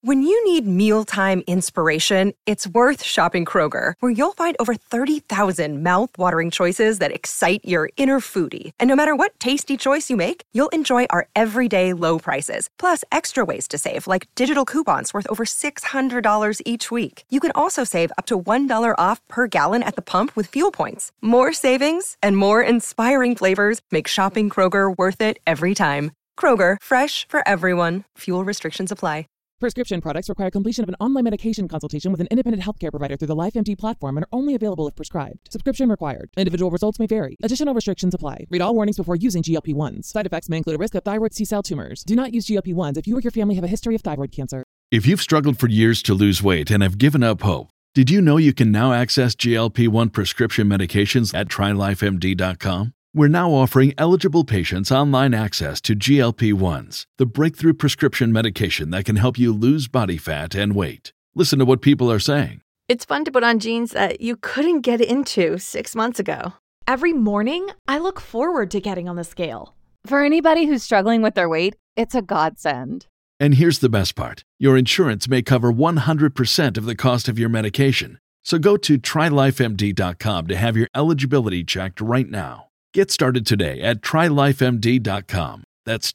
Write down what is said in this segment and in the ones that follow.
When you need mealtime inspiration, it's worth shopping Kroger, where you'll find over 30,000 mouth-watering choices that excite your inner foodie. And no matter what tasty choice you make, you'll enjoy our everyday low prices, plus extra ways to save, like digital coupons worth over $600 each week. You can also save up to $1 off per gallon at the pump with fuel points. More savings and more inspiring flavors make shopping Kroger worth it every time. Kroger, fresh for everyone. Fuel restrictions apply. Prescription products require completion of an online medication consultation with an independent healthcare provider through the LifeMD platform and are only available if prescribed. Subscription required. Individual results may vary. Additional restrictions apply. Read all warnings before using GLP-1s. Side effects may include a risk of thyroid C-cell tumors. Do not use GLP-1s if you or your family have a history of thyroid cancer. If you've struggled for years to lose weight and have given up hope, did you know you can now access GLP-1 prescription medications at TryLifeMD.com? We're now offering eligible patients online access to GLP-1s, the breakthrough prescription medication that can help you lose body fat and weight. Listen to what people are saying. It's fun to put on jeans that you couldn't get into 6 months ago. Every morning, I look forward to getting on the scale. For anybody who's struggling with their weight, it's a godsend. And here's the best part. Your insurance may cover 100% of the cost of your medication. So go to TryLifeMD.com to have your eligibility checked right now. Get started today at TryLifeMD.com. That's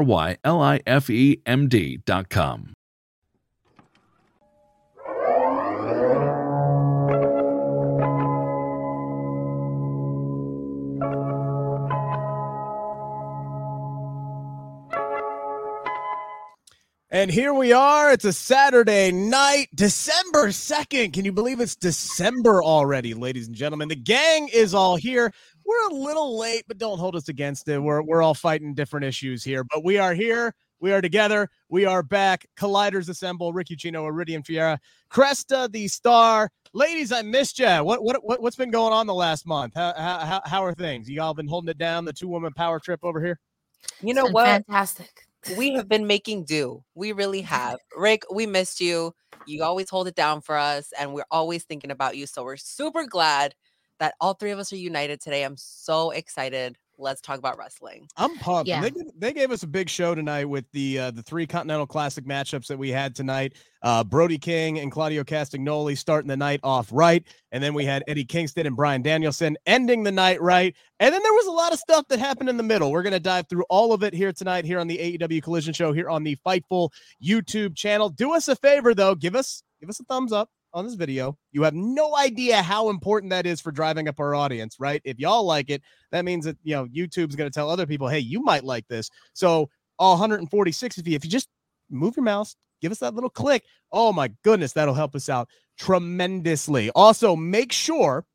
TryLifeMD.com. And here we are. It's a Saturday night, December 2nd. Can you believe it's December already, ladies and gentlemen? The gang is all here. We're a little late, but don't hold us against it. We're all fighting different issues here, but we are here. We are together. We are back. Colliders assemble. Ricky Chino, Iridian Fiera, Cresta, the star. Ladies, I missed you. What's been going on the last month? How are things? You all been holding it down, the two-woman power trip over here? You know what? Fantastic. We have been making do. We really have. Rick, we missed you. You always hold it down for us, and we're always thinking about you. So we're super glad that all three of us are united today. I'm so excited. Let's talk about wrestling. I'm pumped. Yeah. They gave us a big show tonight with the three Continental Classic matchups that we had tonight. Brody King and Claudio Castagnoli starting the night off right. And then we had Eddie Kingston and Bryan Danielson ending the night right. And then there was a lot of stuff that happened in the middle. We're going to dive through all of it here tonight here on the AEW Collision Show here on the Fightful YouTube channel. Do us a favor, though. Give us a thumbs up on this video. You have no idea how important that is for driving up our audience, right? If y'all like it, that means that, YouTube's going to tell other people, hey, you might like this. So all 146 of you, if you just move your mouse, give us that little click. Oh my goodness, that'll help us out tremendously. Also, make sure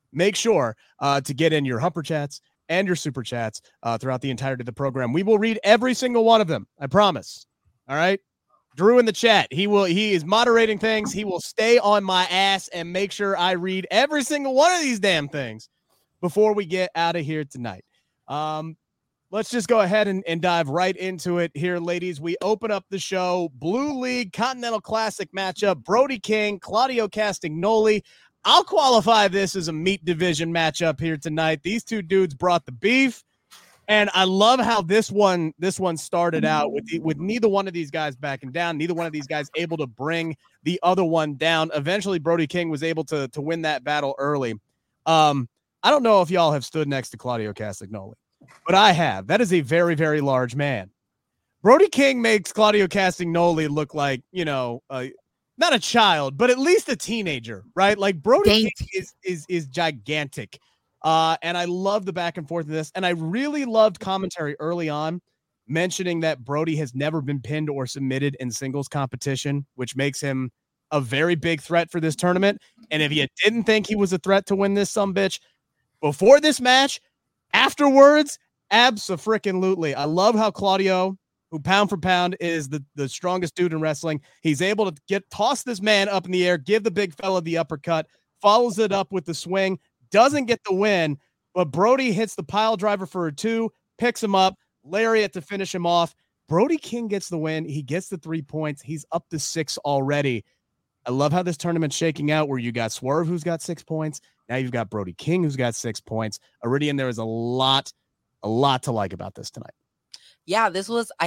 to get in your Humper Chats and your Super Chats throughout the entirety of the program. We will read every single one of them. I promise. All right. Drew in the chat. He is moderating things. He will stay on my ass and make sure I read every single one of these damn things before we get out of here tonight. Let's just go ahead and dive right into it here, ladies. We open up the show. Blue League Continental Classic matchup. Brody King, Claudio Castagnoli. I'll qualify this as a meat division matchup here tonight. These two dudes brought the beef. And I love how this one started out with neither one of these guys backing down, neither one of these guys able to bring the other one down. Eventually, Brody King was able to win that battle early. I don't know if y'all have stood next to Claudio Castagnoli, but I have. That is a very, very large man. Brody King makes Claudio Castagnoli look like, not a child, but at least a teenager, right? Like Brody King is gigantic. And I love the back and forth of this. And I really loved commentary early on mentioning that Brody has never been pinned or submitted in singles competition, which makes him a very big threat for this tournament. And if you didn't think he was a threat to win this sumbitch before this match, afterwards, abso-freaking-lutely. I love how Claudio, who pound for pound is the strongest dude in wrestling, he's able to toss this man up in the air, give the big fella the uppercut, follows it up with the swing, doesn't get the win, but Brody hits the pile driver for a 2, picks him up, lariat to finish him off. Brody King gets the win. He gets the 3 points. He's up to 6 already. I love how this tournament's shaking out where you got Swerve, who's got 6 points. Now you've got Brody King, who's got 6 points. Iridian, there is a lot to like about this tonight. Yeah, this was, I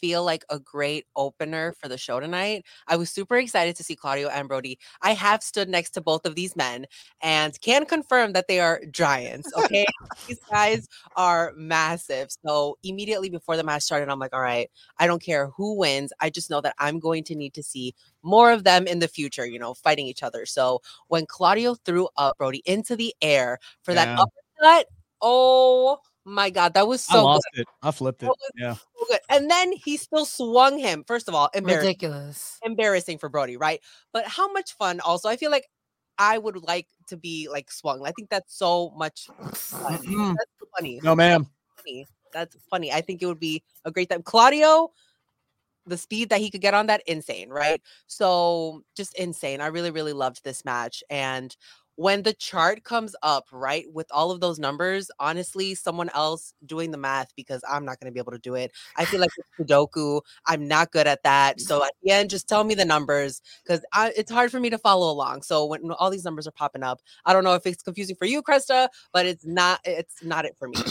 feel like a great opener for the show tonight. I was super excited to see Claudio and Brody. I have stood next to both of these men and can confirm that they are giants. Okay. These guys are massive. So immediately before the match started, I'm like, all right, I don't care who wins. I just know that I'm going to need to see more of them in the future, fighting each other. So when Claudio threw up Brody into the air for that uppercut, oh my God, that was so I lost good. it. I flipped it. Yeah. So good. And then he still swung him. First of all, Ridiculous. Embarrassing for Brody, right? But how much fun also. I feel like I would like to be like swung. I think that's so much fun. That's funny. No, ma'am. That's funny. I think it would be a great time. Claudio, the speed that he could get on that, insane, right? So just insane. I really, really loved this match. And when the chart comes up, right, with all of those numbers, honestly, someone else doing the math, because I'm not going to be able to do it. I feel like it's Sudoku. I'm not good at that. So at the end, just tell me the numbers, because it's hard for me to follow along. So when all these numbers are popping up, I don't know if it's confusing for you, Krista, but it's not it for me.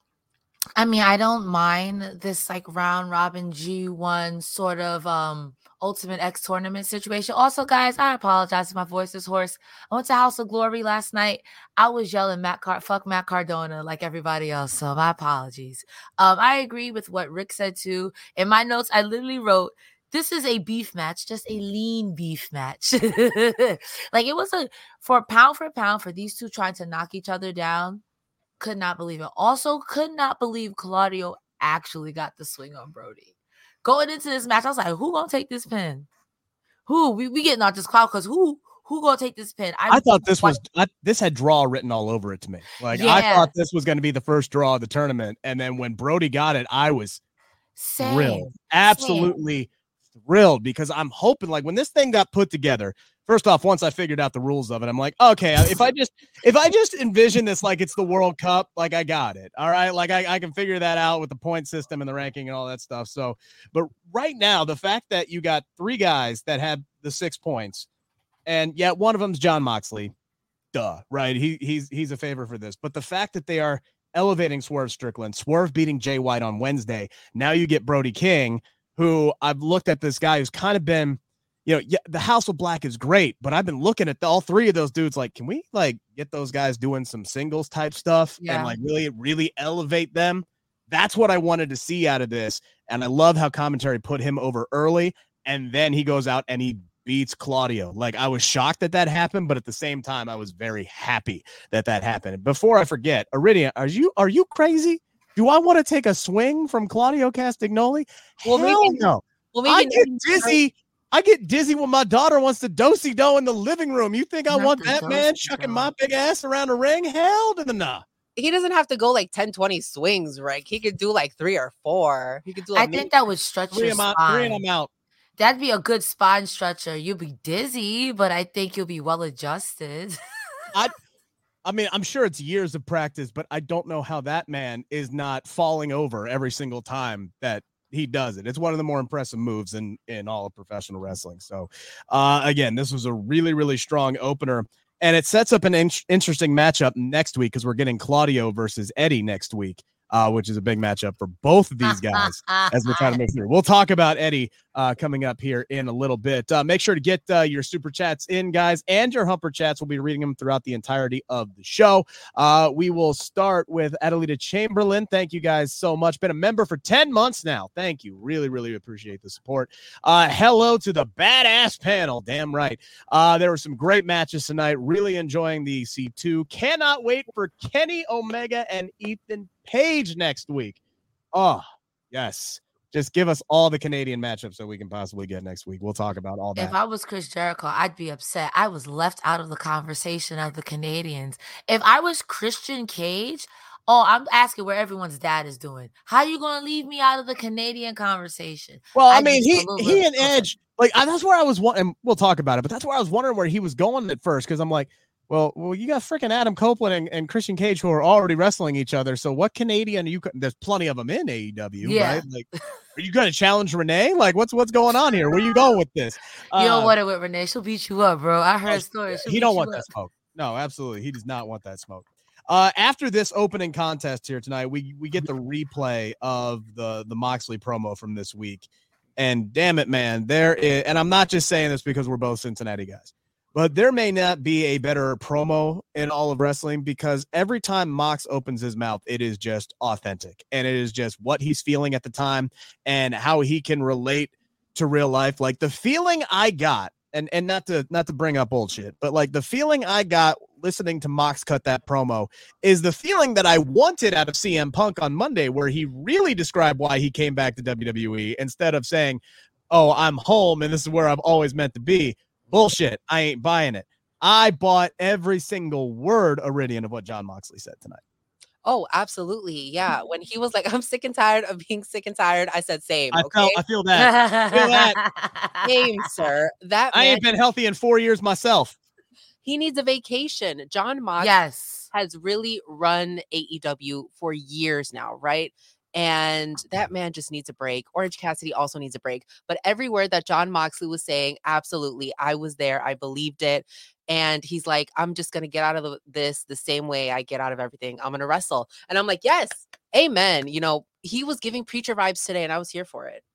I mean, I don't mind this like round robin G1 sort of Ultimate X tournament situation. Also, guys, I apologize if my voice is hoarse. I went to House of Glory last night. I was yelling fuck Matt Cardona like everybody else. So my apologies. I agree with what Rick said too. In my notes, I literally wrote, this is a beef match, just a lean beef match. Like it was for pound for these two trying to knock each other down. Could not believe it. Also, could not believe Claudio actually got the swing on Brody. Going into this match, I was like, who gonna take this pin? Who? We getting out this cloud because who gonna take this pin? I thought this had draw written all over it to me. Like I thought this was going to be the first draw of the tournament. And then when Brody got it, I was thrilled. Absolutely thrilled, because I'm hoping, like, when this thing got put together, first off, once I figured out the rules of it, I'm like, okay, if I just envision this like it's the World Cup, like I got it. All right. Like I can figure that out with the point system and the ranking and all that stuff. So, but right now, the fact that you got three guys that had the 6 points, and yet one of them's Jon Moxley, right? He's a favor for this. But the fact that they are elevating Swerve Strickland, Swerve beating Jay White on Wednesday. Now you get Brody King, who I've looked at, this guy who's kind of been, the House of Black is great, but I've been looking at all three of those dudes. Like, can we like get those guys doing some singles type stuff and like really, really elevate them? That's what I wanted to see out of this. And I love how commentary put him over early. And then he goes out and he beats Claudio. Like, I was shocked that happened, but at the same time, I was very happy that happened. Before I forget, Iridian, are you crazy? Do I want to take a swing from Claudio Castagnoli? Well, maybe no. Well, maybe I get dizzy. I get dizzy when my daughter wants to do-si-do in the living room. You think I want that man chucking my big ass around the ring? Hell to the nah. He doesn't have to go like 10, 20 swings, right? He could do like 3 or 4. He could do. I think that would stretch your spine. 3 and I'm out. That'd be a good spine stretcher. You'll be dizzy, but I think you'll be well adjusted. I mean, I'm sure it's years of practice, but I don't know how that man is not falling over every single time that he does it. It's one of the more impressive moves in all of professional wrestling. So, again, this was a really, really strong opener, and it sets up an interesting matchup next week, because we're getting Claudio versus Eddie next week, which is a big matchup for both of these guys as we're trying to move through. We'll talk about Eddie coming up here in a little bit. Make sure to get your super chats in, guys, and your humper chats. We'll be reading them throughout the entirety of the show. We will start with Adelita Chamberlain. Thank you guys so much. Been a member for 10 months now. Thank you. Really, really appreciate the support. Hello to the badass panel. Damn right. There were some great matches tonight. Really enjoying the C2. Cannot wait for Kenny Omega and Ethan Page next week. Oh, yes. Just give us all the Canadian matchups that we can possibly get next week. We'll talk about all that. If I was Chris Jericho, I'd be upset. I was left out of the conversation of the Canadians. If I was Christian Cage, I'm asking where everyone's dad is doing. How are you going to leave me out of the Canadian conversation? Well, I mean, he and Edge, like, that's where I was wondering, and we'll talk about it, but that's where I was wondering where he was going at first, because I'm like, well, you got freaking Adam Copeland and Christian Cage who are already wrestling each other. So what Canadian there's plenty of them in AEW, right? Like, are you going to challenge Renee? Like, what's going on here? Where you going with this? You don't want it with Renee. She'll beat you up, bro. I heard stories. He don't want that smoke. No, absolutely. He does not want that smoke. After this opening contest here tonight, we get the replay of the Moxley promo from this week. And damn it, man, and I'm not just saying this because we're both Cincinnati guys, but there may not be a better promo in all of wrestling, because every time Mox opens his mouth, it is just authentic. And it is just what he's feeling at the time and how he can relate to real life. Like the feeling I got, and not to bring up bullshit, but like the feeling I got listening to Mox cut that promo is the feeling that I wanted out of CM Punk on Monday, where he really described why he came back to WWE instead of saying, oh, I'm home and this is where I've always meant to be. Bullshit. I ain't buying it. I bought every single word, Iridian, of what John Moxley said tonight. Oh, absolutely. Yeah. When he was like, I'm sick and tired of being sick and tired, I said, same. I feel that. Feel that. Same, sir. I ain't been healthy in 4 years myself. He needs a vacation. John Mox has really run AEW for years now, right? And that man just needs a break. Orange Cassidy also needs a break. But every word that John Moxley was saying, absolutely, I was there. I believed it. And he's like, I'm just going to get out of this the same way I get out of everything. I'm going to wrestle. And I'm like, yes, amen. You know, he was giving preacher vibes today and I was here for it.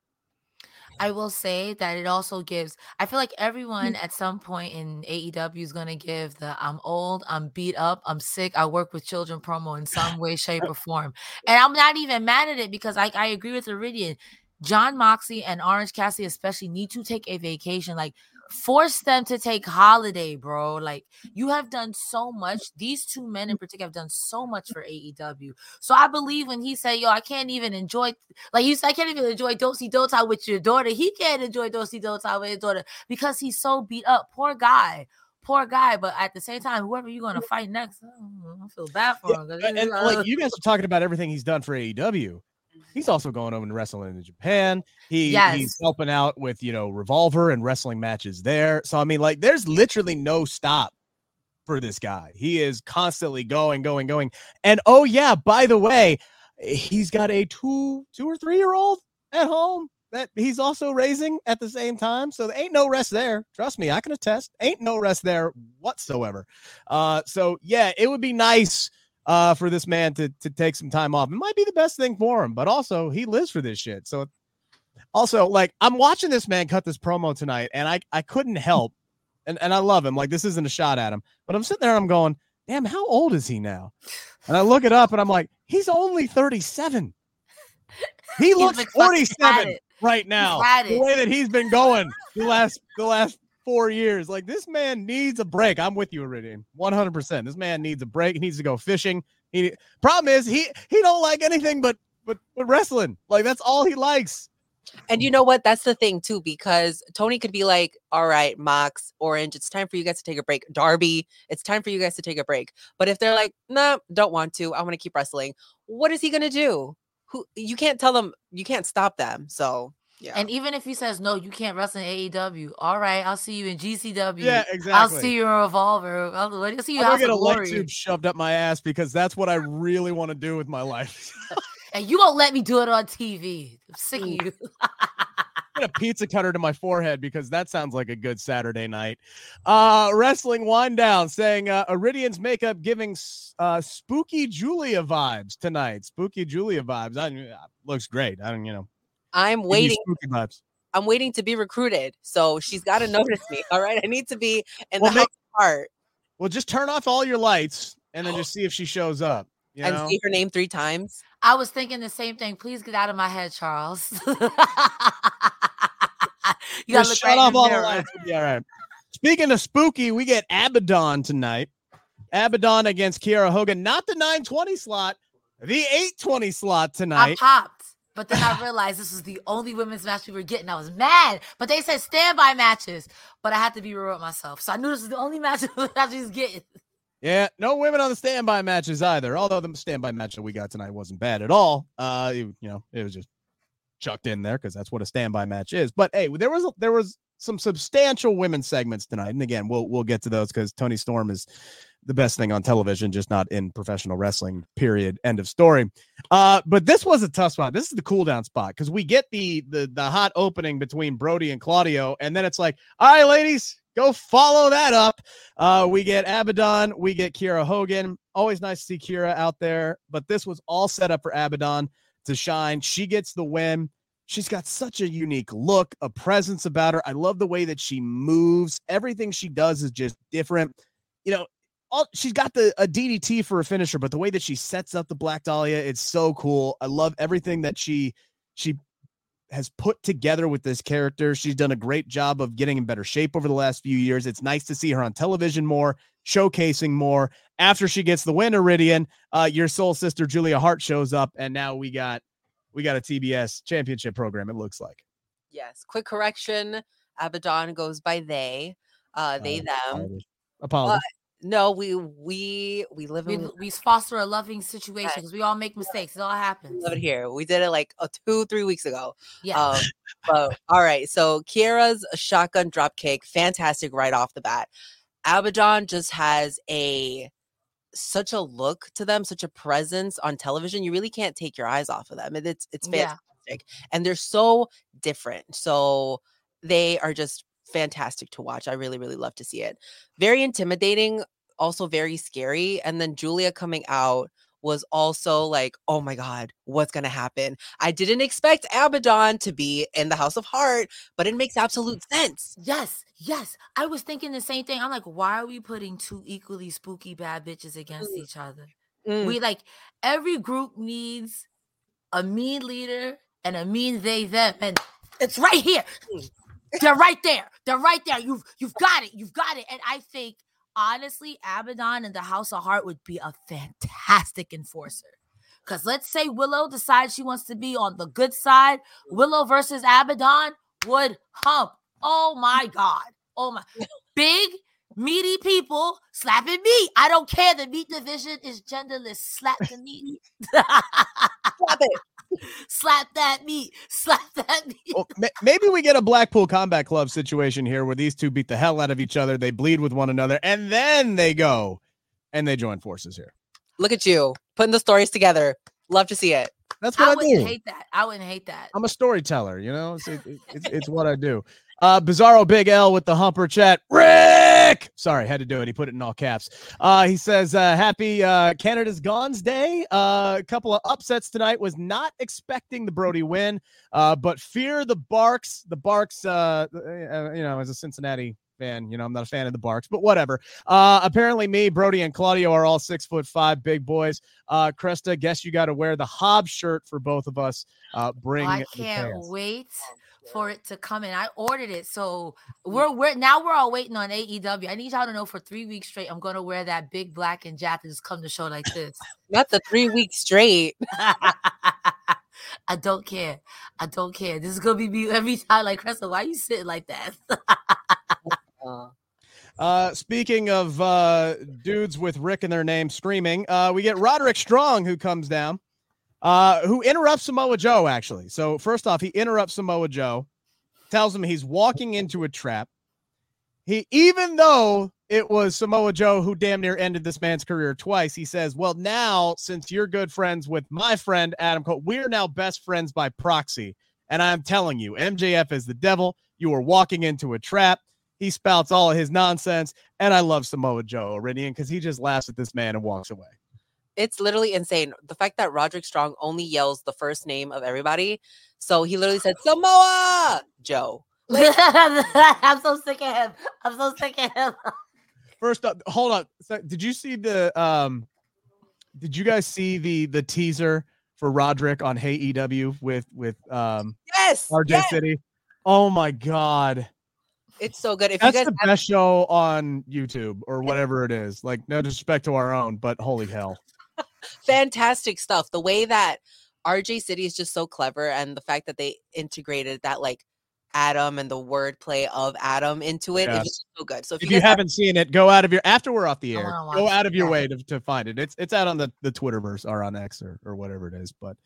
I will say that it also gives, I feel like everyone at some point in AEW is going to give the I'm old, I'm beat up, I'm sick, I work with children promo in some way, shape, or form. And I'm not even mad at it, because I agree with Iridian. John Moxley and Orange Cassidy especially need to take a vacation. Like, force them to take holiday, bro. Like, you have done so much. These two men in particular have done so much for AEW. So I believe when he said, yo, I can't even enjoy, like you said, I can't even enjoy Do-Si Do-Tai with your daughter. He can't enjoy Do-Si Do-Tai with his daughter because he's so beat up. Poor guy. But at the same time, whoever you're going to fight next, I feel bad for him. And like, you guys are talking about everything he's done for AEW. He's also going over and wrestling in Japan. He's helping out with, Revolver and wrestling matches there. So, I mean, like, there's literally no stop for this guy. He is constantly going. And, oh, yeah, by the way, he's got a 2 or 3 year old at home that he's also raising at the same time. So there ain't no rest there. Trust me, I can attest. Ain't no rest there whatsoever. So, yeah, it would be nice for this man to take some time off. It might be the best thing for him, but also he lives for this shit. So also, like, I'm watching this man cut this promo tonight, and I couldn't help, and I love him. Like, this isn't a shot at him, but I'm sitting there and I'm going, damn, how old is he now? And I look it up and I'm like, he's only 37. He looks 47 right now. The way that he's been going the last 4 years. Like, this man needs a break. I'm with you, Iridian. 100%. This man needs a break. He needs to go fishing. Problem is he don't like anything but wrestling. Like, that's all he likes. And you know what? That's the thing too, because Tony could be like, all right, Mox, Orange, it's time for you guys to take a break. Darby, it's time for you guys to take a break. But if they're like, no, don't want to, I want to keep wrestling, what is he going to do? You can't tell them, you can't stop them. So yeah. And even if he says, no, you can't wrestle in AEW. All right, I'll see you in GCW. Yeah, exactly. I'll see you in Revolver. I'll see you I'll get a light tube shoved up my ass, because that's what I really want to do with my life. And you won't let me do it on TV. I'm sick of you. Get a pizza cutter to my forehead, because that sounds like a good Saturday night. Wrestling Wind Down saying Iridian's makeup giving Spooky Julia vibes tonight. Spooky Julia vibes. Looks great. I'm waiting. I'm waiting to be recruited. So she's got to notice me. All right. I need to be in the house part. Well, just turn off all your lights and then just see if she shows up. And say her name 3 times. I was thinking the same thing. Please get out of my head, Charles. You gotta shut off all the lights. We'll be all right. Speaking of spooky, we get Abaddon tonight. Abaddon against Kiera Hogan. Not the 9:20 slot, the 8:20 slot tonight. I popped, but then I realized this was the only women's match we were getting. I was mad, but they said standby matches, but I had to be real with myself. So I knew this was the only match I was getting. Yeah, no women on the standby matches either. Although the standby match that we got tonight wasn't bad at all. It was just chucked in there because that's what a standby match is. But hey, there was some substantial women's segments tonight, and again, we'll get to those because Toni Storm is the best thing on television, just not in professional wrestling. Period. End of story. But this was a tough spot. This is the cool down spot because we get the hot opening between Brody and Claudio, and then it's like, all right, ladies, go follow that up. We get Abaddon, we get Kiera Hogan, Always nice to see Kira out there, but this was all set up for Abaddon to shine. She gets the win. She's got such a unique look, a presence about her. I love the way that she moves. Everything she does is just different. You know, she's got a DDT for a finisher, but the way that she sets up the Black Dahlia, it's so cool. I love everything that she has put together with this character. She's done a great job of getting in better shape over the last few years. It's nice to see her on television more, showcasing more. After she gets the win, Iridian, your soul sister Julia Hart shows up, and now we got a TBS championship program, it looks like. Yes. Quick correction. Abaddon goes by they, them. Apologies. No, we live in we foster a loving situation because we all make mistakes. It all happens. Love it here. We did it like 2-3 weeks ago. Yeah. But all right. So Kiera's shotgun drop kick, fantastic right off the bat. Abaddon just has such a look to them, such a presence on television. You really can't take your eyes off of them. It's fantastic, and they're so different. So they are just fantastic to watch. I really, really love to see it. Very intimidating, also very scary. And then Julia coming out was also like, oh my God, what's going to happen? I didn't expect Abaddon to be in the House of Heart, but it makes absolute sense. Yes. I was thinking the same thing. I'm like, why are we putting two equally spooky bad bitches against each other? We every group needs a mean leader and a mean they, them. And it's right here. They're right there. You've got it. And I think, honestly, Abaddon and the House of Heart would be a fantastic enforcer. Because let's say Willow decides she wants to be on the good side. Willow versus Abaddon would hump. Oh, my God. Oh, my. Big, meaty people slapping meat. I don't care. The meat division is genderless. Slap the meat. Slap it. Slap that meat. Well, maybe we get a Blackpool Combat Club situation here where these two beat the hell out of each other. They bleed with one another, and then they go and they join forces here. Look at you putting the stories together. Love to see it. That's what I do. I wouldn't hate that. I'm a storyteller, you know. It's what I do. Bizarro Big L with the humper chat. Rick! Sorry, had to do it. He put it in all caps. He says, happy Canada's Gone's Day. A couple of upsets tonight. Was not expecting the Brody win, but fear the Barks. The Barks, as a Cincinnati fan, I'm not a fan of the Barks, but whatever. Apparently me, Brody, and Claudio are all 6'5" big boys. Cresta, guess you got to wear the Hobbs shirt for both of us. I can't wait for it to come in. I ordered it, so we're all waiting on AEW. I need y'all to know for 3 weeks straight, I'm gonna wear that big black and Jack and just come to show like this. Not the 3 weeks straight. I don't care. This is gonna be me every time. Like, Cresta, why are you sitting like that? Speaking of dudes with Rick in their name screaming, we get Roderick Strong, who comes down. Who interrupts Samoa Joe, actually. So first off, he interrupts Samoa Joe, tells him he's walking into a trap. Even though it was Samoa Joe who damn near ended this man's career twice, he says, well, now, since you're good friends with my friend Adam Cole, we're now best friends by proxy. And I'm telling you, MJF is the devil. You are walking into a trap. He spouts all of his nonsense. And I love Samoa Joe, Iridian, because he just laughs at this man and walks away. It's literally insane. The fact that Roderick Strong only yells the first name of everybody. So he literally said, Samoa Joe. I'm so sick of him. First up, hold on. So, did you see did you guys see the teaser for Roderick on Hey EW with yes, RJ City? Oh my God. It's so good. That's the best show on YouTube or whatever it is. Like, no disrespect to our own, but holy hell. Fantastic stuff. The way that RJ City is just so clever, and the fact that they integrated that like Adam and the wordplay of Adam into it is just so good. So if you haven't seen it, go out of your after we're off the air, go out of your way to find it. It's out on the Twitterverse or on X or whatever it is. But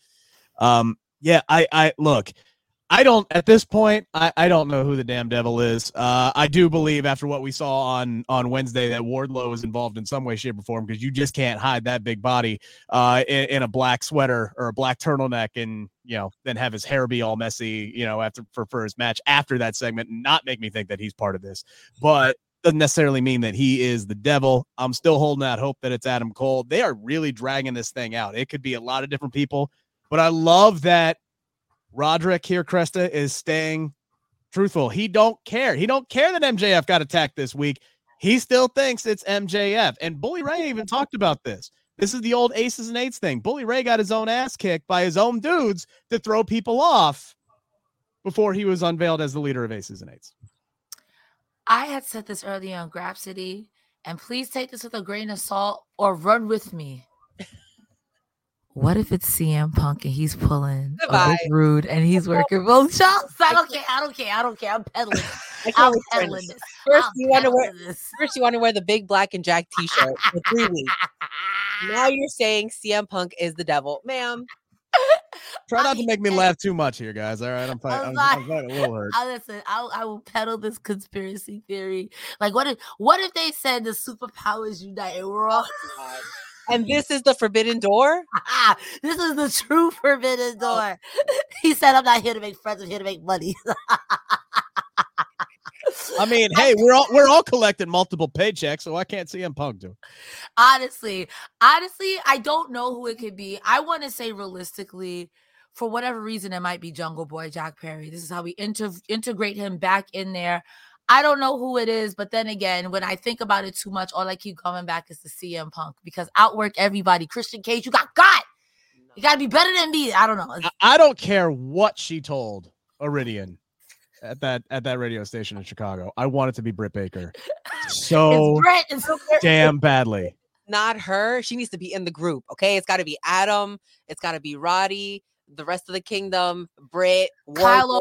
I look. I don't, at this point, I don't know who the damn devil is. I do believe after what we saw on Wednesday that Wardlow is involved in some way, shape, or form, because you just can't hide that big body in a black sweater or a black turtleneck and, then have his hair be all messy, after for his match after that segment and not make me think that he's part of this. But doesn't necessarily mean that he is the devil. I'm still holding out hope that it's Adam Cole. They are really dragging this thing out. It could be a lot of different people, but I love that Roderick here, Cresta, is staying truthful. He don't care. He don't care that MJF got attacked this week. He still thinks it's MJF. And Bully Ray even talked about this. This is the old aces and eights thing. Bully Ray got his own ass kicked by his own dudes to throw people off before he was unveiled as the leader of aces and eights. I had said this earlier on Grapsity, and please take this with a grain of salt or run with me. What if it's CM Punk and he's pulling Rude and he's working both shots? I don't care. I'm peddling. I'm peddling this. First, you want to wear the big black and Jack t-shirt for 3 weeks. Now you're saying CM Punk is the devil, ma'am. Try not to make me laugh too much here, guys. All right, I'm fighting a little hurt. Listen, I will peddle this conspiracy theory. Like, what if they said the superpowers unite and we're all and this is the forbidden door? This is the true forbidden door. He said, I'm not here to make friends, I'm here to make money. I mean, hey, we're all collecting multiple paychecks, so I can't see CM Punk do. Honestly, I don't know who it could be. I want to say realistically, for whatever reason, it might be Jungle Boy Jack Perry. This is how we integrate him back in there. I don't know who it is, but then again, when I think about it too much, all I keep coming back is the CM Punk, because outwork everybody. Christian Cage, you got. You got to be better than me. I don't know. I don't care what she told Iridian at that radio station in Chicago. I want it to be Britt Baker so damn badly. Not her. She needs to be in the group. Okay, it's got to be Adam. It's got to be Roddy. The rest of the kingdom. Britt, Kyle,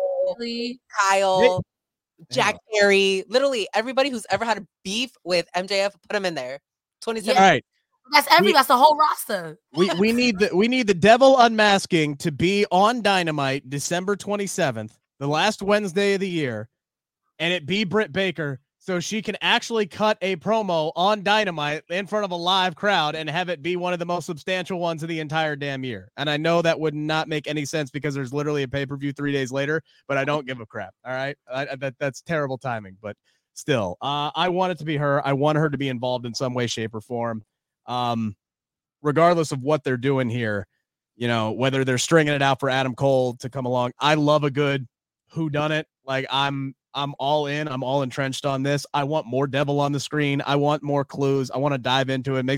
Jack Perry. Literally everybody who's ever had a beef with MJF. Put him in there. 27. All right. That's the whole roster. We need the Devil Unmasking to be on Dynamite December 27th, the last Wednesday of the year, and it be Britt Baker, so she can actually cut a promo on Dynamite in front of a live crowd and have it be one of the most substantial ones of the entire damn year. And I know that would not make any sense because there's literally a pay-per-view 3 days later, but I don't give a crap. All right. That's terrible timing, but still, I want it to be her. I want her to be involved in some way, shape, or form. Regardless of what they're doing here, you know, whether they're stringing it out for Adam Cole to come along. I love a good whodunit. Like I'm all in. I'm all entrenched on this. I want more Devil on the screen. I want more clues. I want to dive into it.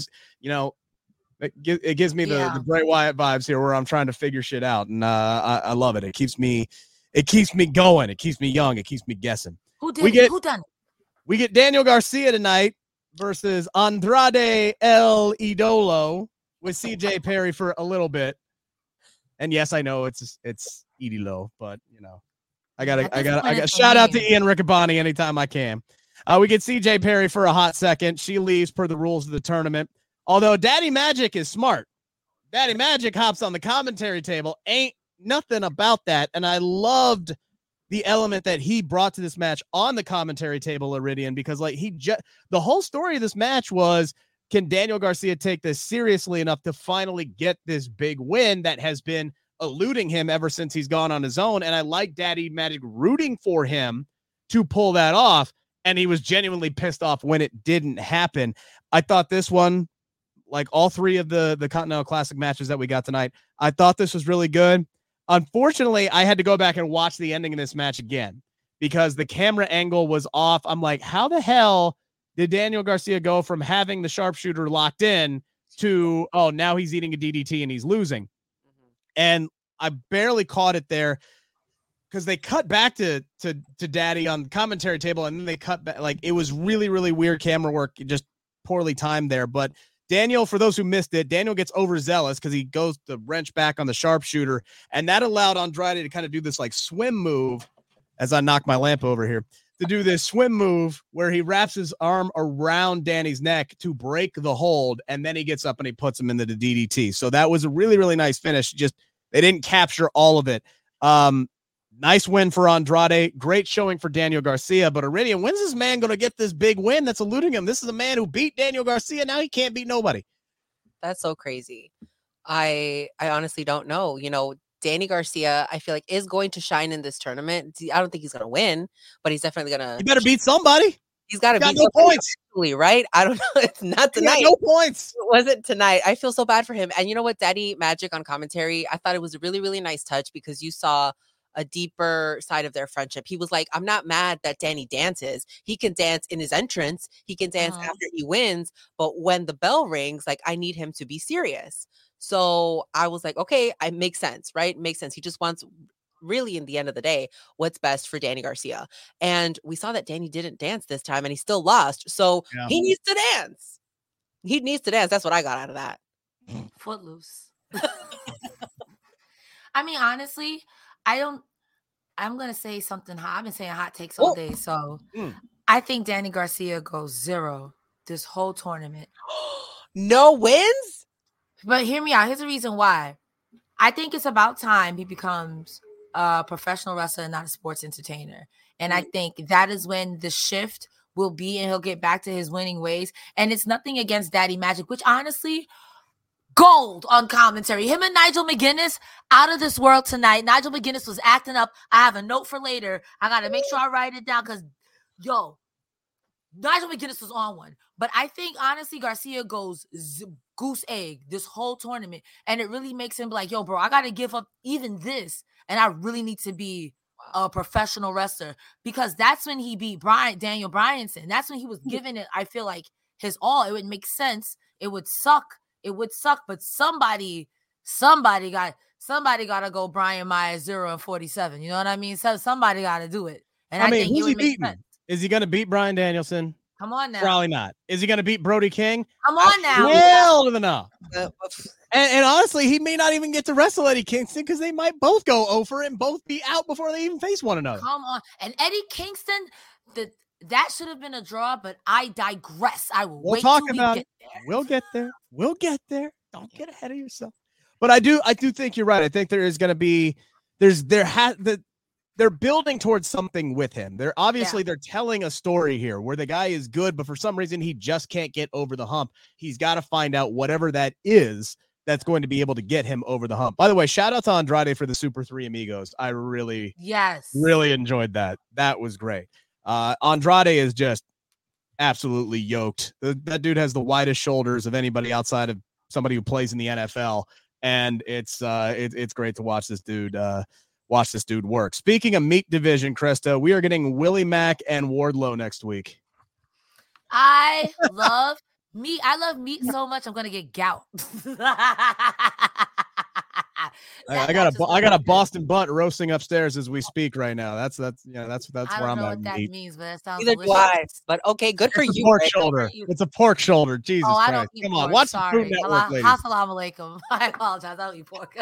It gives me the Bray Wyatt vibes here, where I'm trying to figure shit out, and I love it. It keeps me going. It keeps me young. It keeps me guessing. Who done it? We get Daniel Garcia tonight versus Andrade El Idolo with CJ Perry for a little bit. And yes, I know it's Idolo, but you know, I got shout out to Ian Riccaboni anytime I can. We get CJ Perry for a hot second. She leaves per the rules of the tournament. Although Daddy Magic is smart. Daddy Magic hops on the commentary table. Ain't nothing about that. And I loved the element that he brought to this match on the commentary table, Iridian, because like the whole story of this match was, can Daniel Garcia take this seriously enough to finally get this big win that has been eluding him ever since he's gone on his own? And I like Daddy Magic rooting for him to pull that off. And he was genuinely pissed off when it didn't happen. I thought this one, like all three of the Continental Classic matches that we got tonight, I thought this was really good. Unfortunately, I had to go back and watch the ending of this match again because the camera angle was off. I'm like, how the hell did Daniel Garcia go from having the sharpshooter locked in to, oh, now he's eating a DDT and he's losing? And I barely caught it there because they cut back to Daddy on the commentary table, and then they cut back. Like, it was really, really weird camera work, just poorly timed there. But Daniel, for those who missed it, Daniel gets overzealous because he goes to wrench back on the sharpshooter, and that allowed Andrade to kind of do this like swim move, as I knock my lamp over here, to do this swim move where he wraps his arm around Danny's neck to break the hold, and then he gets up and he puts him into the DDT. So that was a really, really nice finish. Just they didn't capture all of it. Nice win for Andrade. Great showing for Daniel Garcia. But Iridian, when's this man going to get this big win that's eluding him? This is a man who beat Daniel Garcia. Now he can't beat nobody. That's so crazy. I honestly don't know. You know, Danny Garcia, I feel like, is going to shine in this tournament. I don't think he's going to win, but he's definitely going to. You better beat somebody. He's got to got beat no points, right? I don't know. It's not tonight. No points. It wasn't tonight. I feel so bad for him. And you know what, Daddy Magic on commentary, I thought it was a really, really nice touch because you saw a deeper side of their friendship. He was like, I'm not mad that Danny dances. He can dance in his entrance. He can dance after he wins. But when the bell rings, like, I need him to be serious. So I was like, okay, it makes sense, right? Makes sense. He just wants, really, in the end of the day, what's best for Danny Garcia. And we saw that Danny didn't dance this time and he still lost. So he needs to dance. He needs to dance. That's what I got out of that. Footloose. I mean, honestly, I'm going to say something hot. I've been saying hot takes all day. So I think Danny Garcia goes 0 this whole tournament. No wins? But hear me out. Here's the reason why. I think it's about time he becomes a professional wrestler and not a sports entertainer. And I think that is when the shift will be and he'll get back to his winning ways. And it's nothing against Daddy Magic, which honestly, gold on commentary. Him and Nigel McGuinness out of this world tonight. Nigel McGuinness was acting up. I have a note for later. I got to make sure I write it down because, Nigel McGuinness was on one. But I think, honestly, Garcia goes goose egg this whole tournament. And it really makes him like, bro, I got to give up even this. And I really need to be a professional wrestler. Because that's when he beat Daniel Bryanson. That's when he was giving it, I feel like, his all. It would make sense. It would suck. But somebody got to go Brian Myers 0-47. You know what I mean? So somebody got to do it. And I think who's he beating? Is he going to beat Bryan Danielson? Come on now. Probably not. Is he going to beat Brody King? Come on now. Hell to the no. And honestly, he may not even get to wrestle Eddie Kingston because they might both go over and both be out before they even face one another. Come on. And Eddie Kingston, that should have been a draw, but I digress. I will wait till we get there. We'll get there. Don't get ahead of yourself. But I do think you're right. I think there is going to be they're building towards something with him. They're telling a story here where the guy is good, but for some reason he just can't get over the hump. He's got to find out whatever that is that's going to be able to get him over the hump. By the way, shout out to Andrade for the Super 3 Amigos. I really enjoyed that. That was great. Andrade is just absolutely yoked. That dude has the widest shoulders of anybody outside of somebody who plays in the NFL. And it's great to watch this dude work. Speaking of meat division, Krista, we are getting Willie Mack and Wardlow next week. I love meat. I love meat so much I'm gonna get gout. I got a Boston butt roasting upstairs as we speak right now. That's where I'm at. I don't know what that means, but that sounds delicious. Do I, but okay, good for you. Pork shoulder. It's a pork shoulder. Jesus Christ! I don't eat Come pork. on, watch Sorry. the Food Network, ladies. Assalamu alaikum. I apologize. I don't eat pork.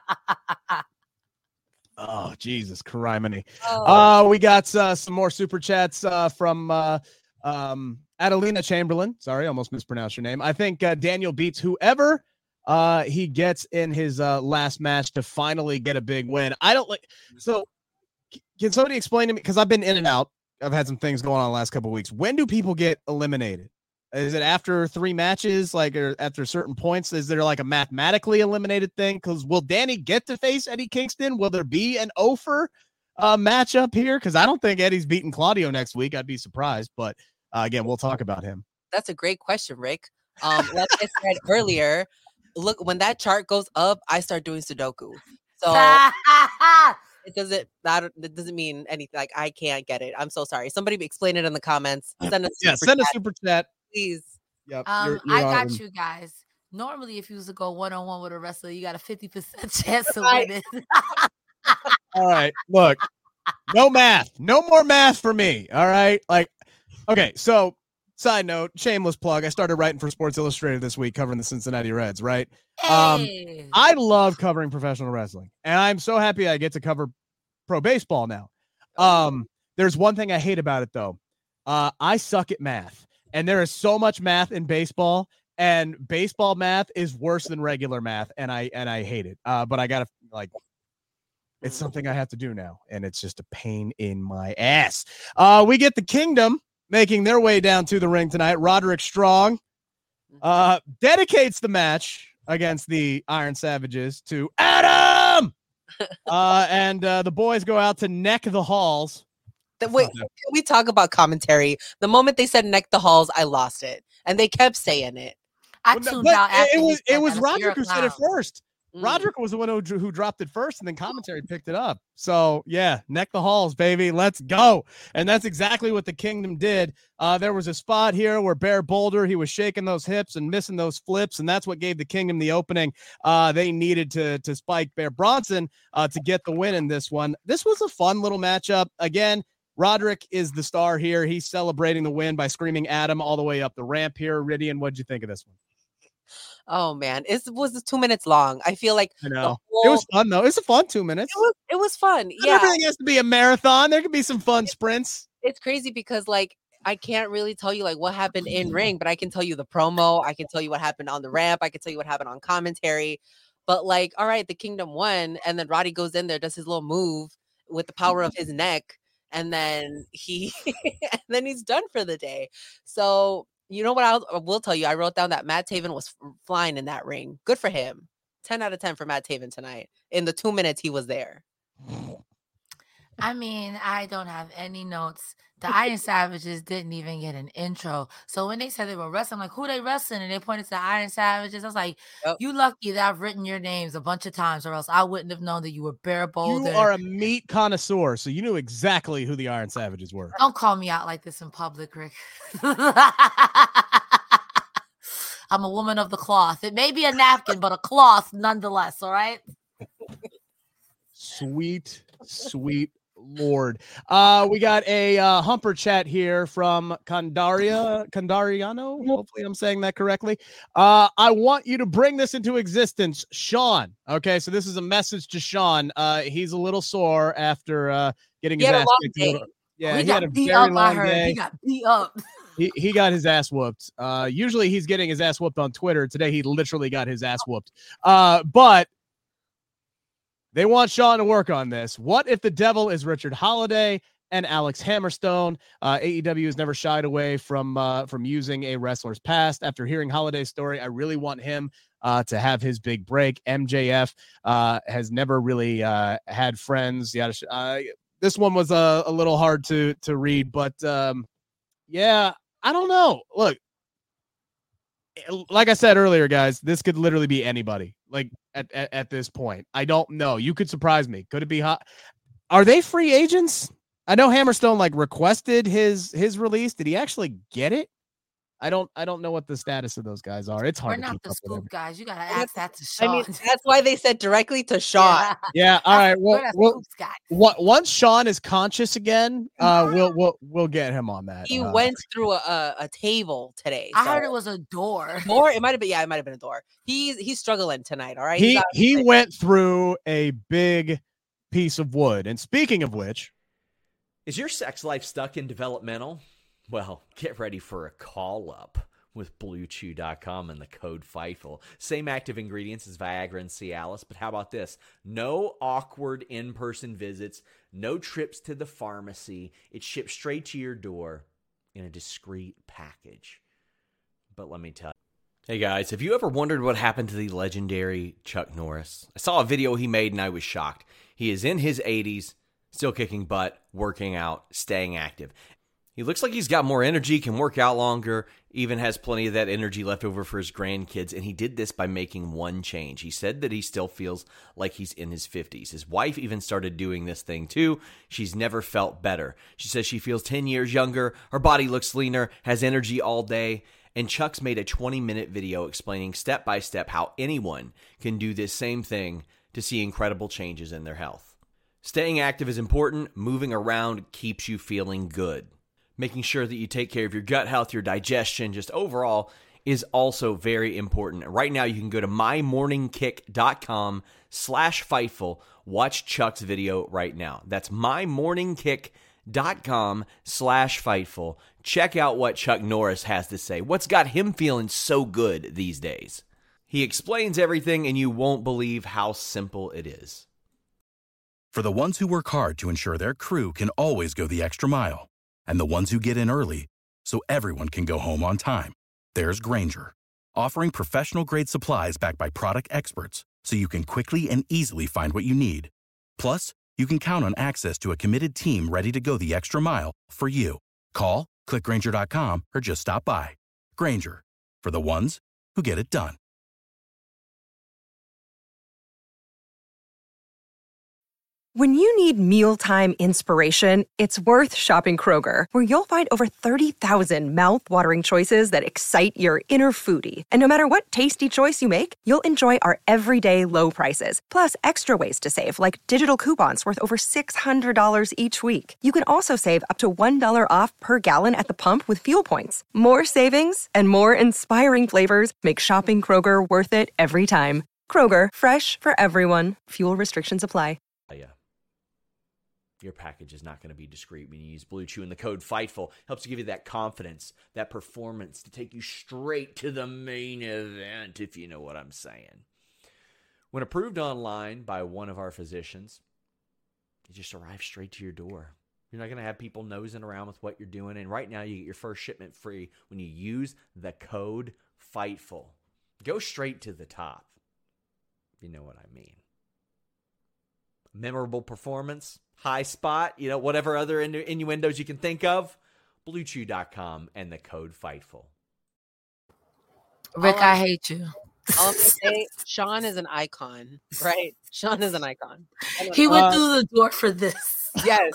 Oh, Jesus, criminy. We got some more super chats from Adelina Chamberlain. Sorry, almost mispronounced your name. I think Daniel beats whoever he gets in his last match to finally get a big win. So can somebody explain to me, because I've been in and out. I've had some things going on the last couple of weeks. When do people get eliminated? Is it after 3 matches, or after certain points? Is there like a mathematically eliminated thing? Because will Danny get to face Eddie Kingston? Will there be an Ofer matchup here? Because I don't think Eddie's beating Claudio next week. I'd be surprised. But again, we'll talk about him. That's a great question, Rick. Like I said earlier, look, when that chart goes up, I start doing Sudoku. So it doesn't mean anything. Like, I can't get it. I'm so sorry. Somebody explain it in the comments. Send a super chat. Please. Yep, I got you guys. Normally, if you was to go one-on-one with a wrestler, you got a 50% chance to win it. All right. Look, no math. No more math for me. All right. Okay. So, side note, shameless plug. I started writing for Sports Illustrated this week covering the Cincinnati Reds, right? Hey. I love covering professional wrestling, and I'm so happy I get to cover pro baseball now. There's one thing I hate about it, though. I suck at math. And there is so much math in baseball, and baseball math is worse than regular math, and I hate it. But I gotta it's something I have to do now, and it's just a pain in my ass. We get the Kingdom making their way down to the ring tonight. Roderick Strong dedicates the match against the Iron Savages to Adam, and the boys go out to neck the halls. Wait, can we talk about commentary? The moment they said neck the halls, I lost it. And they kept saying it. I tuned out after it was Roderick who said it first. Mm. Roderick was the one who dropped it first, and then commentary picked it up. So, yeah, neck the halls, baby. Let's go. And that's exactly what the Kingdom did. There was a spot here where Bear Boulder, he was shaking those hips and missing those flips, and that's what gave the Kingdom the opening they needed to spike Bear Bronson to get the win in this one. This was a fun little matchup. Again, Roderick is the star here. He's celebrating the win by screaming Adam all the way up the ramp here. Ridian, what'd you think of this one? Oh man, it was 2 minutes long. I feel like I know it was fun though. It's a fun 2 minutes. It was fun. Not yeah, everything has to be a marathon. There can be some fun sprints. It's crazy because like I can't really tell you like what happened in ring, but I can tell you the promo. I can tell you what happened on the ramp. I can tell you what happened on commentary. But like, all right, the Kingdom won, and then Roddy goes in there, does his little move with the power of his neck, and then he's done for the day. So. You know what I will tell you? I wrote down that Matt Taven was flying in that ring. Good for him. 10 out of 10 for Matt Taven tonight. In the 2 minutes he was there. I mean, I don't have any notes. The Iron Savages didn't even get an intro. So when they said they were wrestling, I'm like, who they wrestling? And they pointed to the Iron Savages. I was like, You lucky that I've written your names a bunch of times, or else I wouldn't have known that you were Bear Boulder. You are a meat connoisseur, so you knew exactly who the Iron Savages were. Don't call me out like this in public, Rick. I'm a woman of the cloth. It may be a napkin, but a cloth nonetheless, all right? Sweet Lord. We got a Humper chat here from Condariano. Hopefully I'm saying that correctly. I want you to bring this into existence, Sean. Okay, so this is a message to Sean. He's a little sore after getting his ass kicked. Yeah, he had a very long day. He got beat up. He got his ass whooped. Usually he's getting his ass whooped on Twitter. Today he literally got his ass whooped. But they want Sean to work on this. What if the devil is Richard Holiday and Alex Hammerstone? AEW has never shied away from using a wrestler's past. After hearing Holiday's story, I really want him to have his big break. MJF has never really had friends. This one was a little hard to read, but yeah, I don't know. Look, like I said earlier, guys, this could literally be anybody. Like at this point, I don't know. You could surprise me. Could it be hot? Are they free agents? I know Hammerstone like requested his release. Did he actually get it? I don't know what the status of those guys are. It's hard. We're to not keep the up with scoop guys. You gotta ask that to Sean. I mean, that's why they said directly to Sean. Yeah. All right. Well, guys. Once Sean is conscious again, we'll get him on that. He went through a table today. I heard it was a door. Door? It might have been. Yeah, it might have been a door. He's struggling tonight. All right. He went through a big piece of wood. And speaking of which, is your sex life stuck in developmental? Well, get ready for a call up with BlueChew.com and the code FIGHTFUL. Same active ingredients as Viagra and Cialis, but how about this? No awkward in-person visits, no trips to the pharmacy. It's shipped straight to your door in a discreet package. But let me tell you. Hey guys, have you ever wondered what happened to the legendary Chuck Norris? I saw a video he made and I was shocked. He is in his 80s, still kicking butt, working out, staying active. He looks like he's got more energy, can work out longer, even has plenty of that energy left over for his grandkids, and he did this by making one change. He said that he still feels like he's in his 50s. His wife even started doing this thing too. She's never felt better. She says she feels 10 years younger, her body looks leaner, has energy all day, and Chuck's made a 20-minute video explaining step by step how anyone can do this same thing to see incredible changes in their health. Staying active is important. Moving around keeps you feeling good. Making sure that you take care of your gut health, your digestion, just overall is also very important. Right now, you can go to mymorningkick.com/Fightful. Watch Chuck's video right now. That's mymorningkick.com/Fightful. Check out what Chuck Norris has to say. What's got him feeling so good these days? He explains everything, and you won't believe how simple it is. For the ones who work hard to ensure their crew can always go the extra mile, and the ones who get in early so everyone can go home on time, there's Grainger, offering professional-grade supplies backed by product experts so you can quickly and easily find what you need. Plus, you can count on access to a committed team ready to go the extra mile for you. Call, click Grainger.com, or just stop by. Grainger, for the ones who get it done. When you need mealtime inspiration, it's worth shopping Kroger, where you'll find over 30,000 mouth-watering choices that excite your inner foodie. And no matter what tasty choice you make, you'll enjoy our everyday low prices, plus extra ways to save, like digital coupons worth over $600 each week. You can also save up to $1 off per gallon at the pump with fuel points. More savings and more inspiring flavors make shopping Kroger worth it every time. Kroger, fresh for everyone. Fuel restrictions apply. Your package is not going to be discreet when you use Blue Chew, and the code FIGHTFUL helps to give you that confidence, that performance to take you straight to the main event, if you know what I'm saying. When approved online by one of our physicians, it just arrives straight to your door. You're not going to have people nosing around with what you're doing, and right now you get your first shipment free when you use the code FIGHTFUL. Go straight to the top, if you know what I mean. Memorable performance, high spot, whatever other innuendos you can think of, BlueChew.com and the code FIGHTFUL. Rick, I hate you. All I'm gonna say, Sean is an icon, right? Sean is an icon. He went through the door for this. Yes.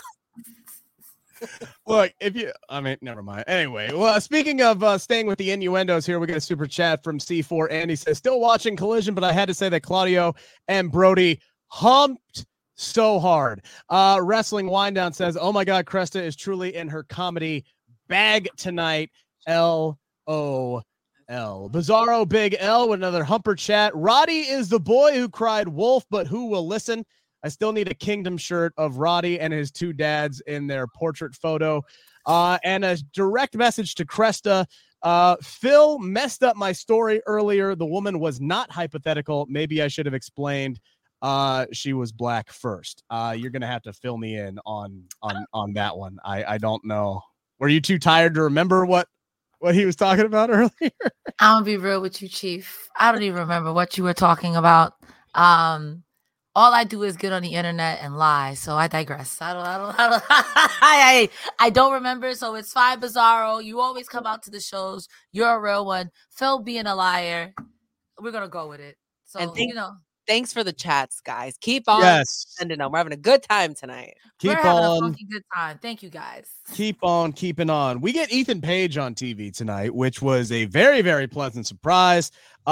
Look, never mind. Anyway, well, speaking of staying with the innuendos here, we got a super chat from C4. Andy says, still watching Collision, but I had to say that Claudio and Brody humped so hard. Wrestling Winedown says, oh my God, Cresta is truly in her comedy bag tonight. LOL. Bizarro Big L with another humper chat. Roddy is the boy who cried wolf, but who will listen? I still need a Kingdom shirt of Roddy and his two dads in their portrait photo. And a direct message to Cresta. Phil messed up my story earlier. The woman was not hypothetical. Maybe I should have explained she was black first. You're gonna have to fill me in on that one. I don't know. Were you too tired to remember what he was talking about earlier? I'm gonna be real with you, Chief. I don't even remember what you were talking about. All I do is get on the internet and lie, so I digress. I don't remember, so it's fine, Bizarro. You always come out to the shows. You're a real one. Phil being a liar. We're gonna go with it. So thanks for the chats, guys. Keep on sending them. We're having a good time tonight. We're having a fucking good time. Thank you, guys. Keep on keeping on. We get Ethan Page on TV tonight, which was a very, very pleasant surprise.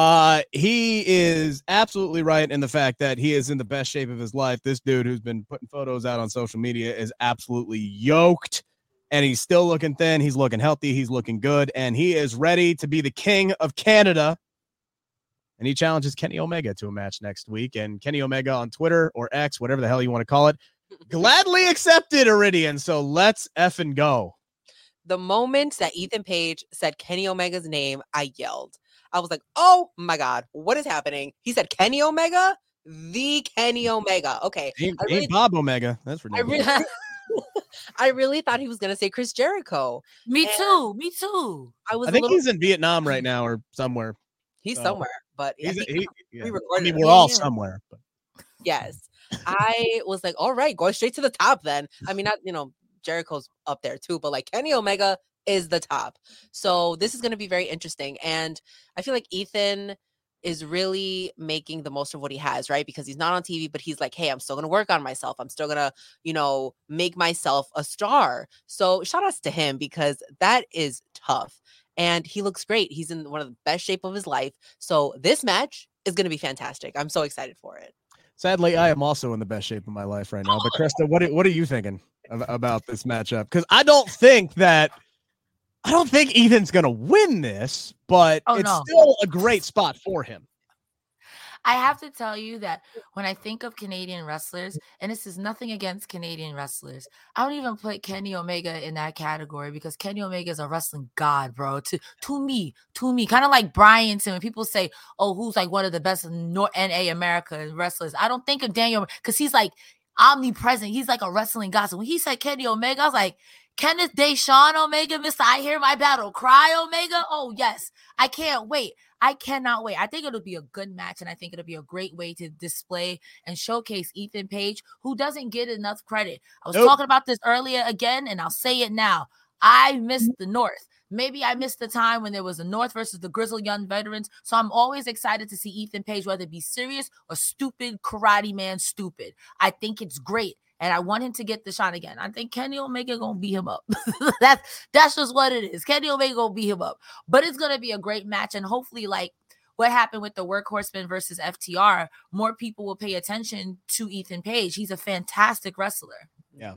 He is absolutely right in the fact that he is in the best shape of his life. This dude who's been putting photos out on social media is absolutely yoked, and he's still looking thin. He's looking healthy. He's looking good, and he is ready to be the king of Canada. And he challenges Kenny Omega to a match next week. And Kenny Omega on Twitter or X, whatever the hell you want to call it, gladly accepted Iridian. So let's effing go. The moment that Ethan Page said Kenny Omega's name, I yelled. I was like, oh my God, what is happening? He said Kenny Omega? The Kenny Omega. Okay. Ain't Bob Omega. That's ridiculous. I really thought he was going to say Chris Jericho. Me too. I think he's in Vietnam right now or somewhere. He's somewhere, but we're all somewhere. But. Yes. I was like, all right, go straight to the top then. I mean, Jericho's up there too, but like Kenny Omega is the top. So this is going to be very interesting. And I feel like Ethan is really making the most of what he has, right? Because he's not on TV, but he's like, hey, I'm still going to work on myself. I'm still going to, make myself a star. So shout outs to him because that is tough. And he looks great. He's in one of the best shape of his life. So this match is going to be fantastic. I'm so excited for it. Sadly, I am also in the best shape of my life right now. But Cresta, what are you thinking about this matchup? Because I don't think Ethan's going to win this, but still a great spot for him. I have to tell you that when I think of Canadian wrestlers, and this is nothing against Canadian wrestlers, I don't even put Kenny Omega in that category because Kenny Omega is a wrestling god, bro. To me, kind of like Bryanson. When people say, oh, who's like one of the best NA America wrestlers, I don't think of Daniel because he's like omnipresent. He's like a wrestling god. So when he said Kenny Omega, I was like, Kenneth Deshawn Omega, Mr. I Hear My Battle Cry Omega. Oh, yes. I can't wait. I cannot wait. I think it'll be a good match, and I think it'll be a great way to display and showcase Ethan Page, who doesn't get enough credit. I was talking about this earlier again, and I'll say it now. I missed the North. Maybe I missed the time when there was the North versus the Grizzled Young Veterans. So I'm always excited to see Ethan Page, whether it be serious or stupid, Karate Man stupid. I think it's great. And I want him to get the shot again. I think Kenny Omega gonna beat him up. That's just what it is. Kenny Omega gonna beat him up. But it's gonna be a great match. And hopefully, like what happened with the Workhorsemen versus FTR, more people will pay attention to Ethan Page. He's a fantastic wrestler. Yeah.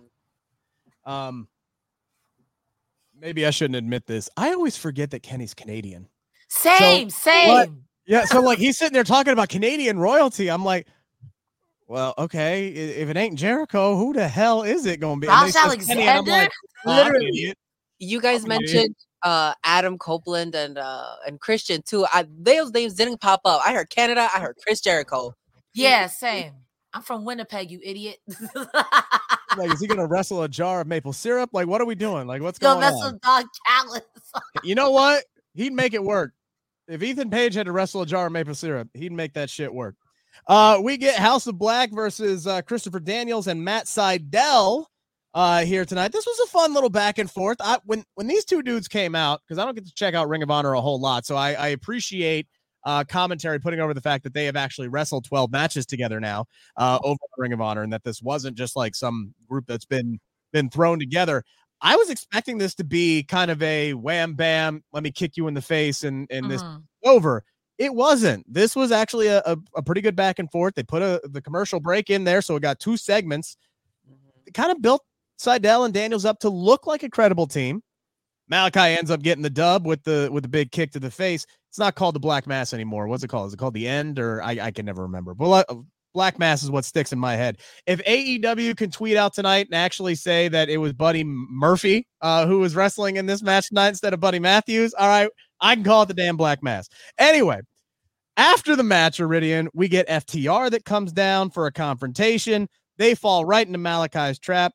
Maybe I shouldn't admit this. I always forget that Kenny's Canadian. Same. Yeah, so like he's sitting there talking about Canadian royalty. I'm like, well, okay, if it ain't Jericho, who the hell is it going to be? Josh Alexander? Like, literally. You guys mentioned Adam Copeland and Christian too. Those names didn't pop up. I heard Canada. I heard Chris Jericho. Yeah, same. I'm from Winnipeg, you idiot. Like, is he gonna wrestle a jar of maple syrup? Like, what are we doing? Like, what's going on? Wrestle Don Callis. You know what? He'd make it work. If Ethan Page had to wrestle a jar of maple syrup, he'd make that shit work. We get House of Black versus Christopher Daniels and Matt Sydal here tonight. This was a fun little back and forth. When these two dudes came out, because I don't get to check out Ring of Honor a whole lot, so I appreciate commentary putting over the fact that they have actually wrestled 12 matches together now over Ring of Honor, and that this wasn't just like some group that's been thrown together. I was expecting this to be kind of a wham bam, let me kick you in the face and this over. It wasn't. This was actually a pretty good back and forth. They put the commercial break in there, so it got two segments. It kind of built Sydal and Daniels up to look like a credible team. Malachi ends up getting the dub with the big kick to the face. It's not called the Black Mass anymore. What's it called? Is it called the End? Or I can never remember. But Black Mass is what sticks in my head. If AEW can tweet out tonight and actually say that it was Buddy Murphy who was wrestling in this match tonight instead of Buddy Matthews, all right, I can call it the damn Black Mass. Anyway, after the match, Iridian, we get FTR that comes down for a confrontation. They fall right into Malachi's trap.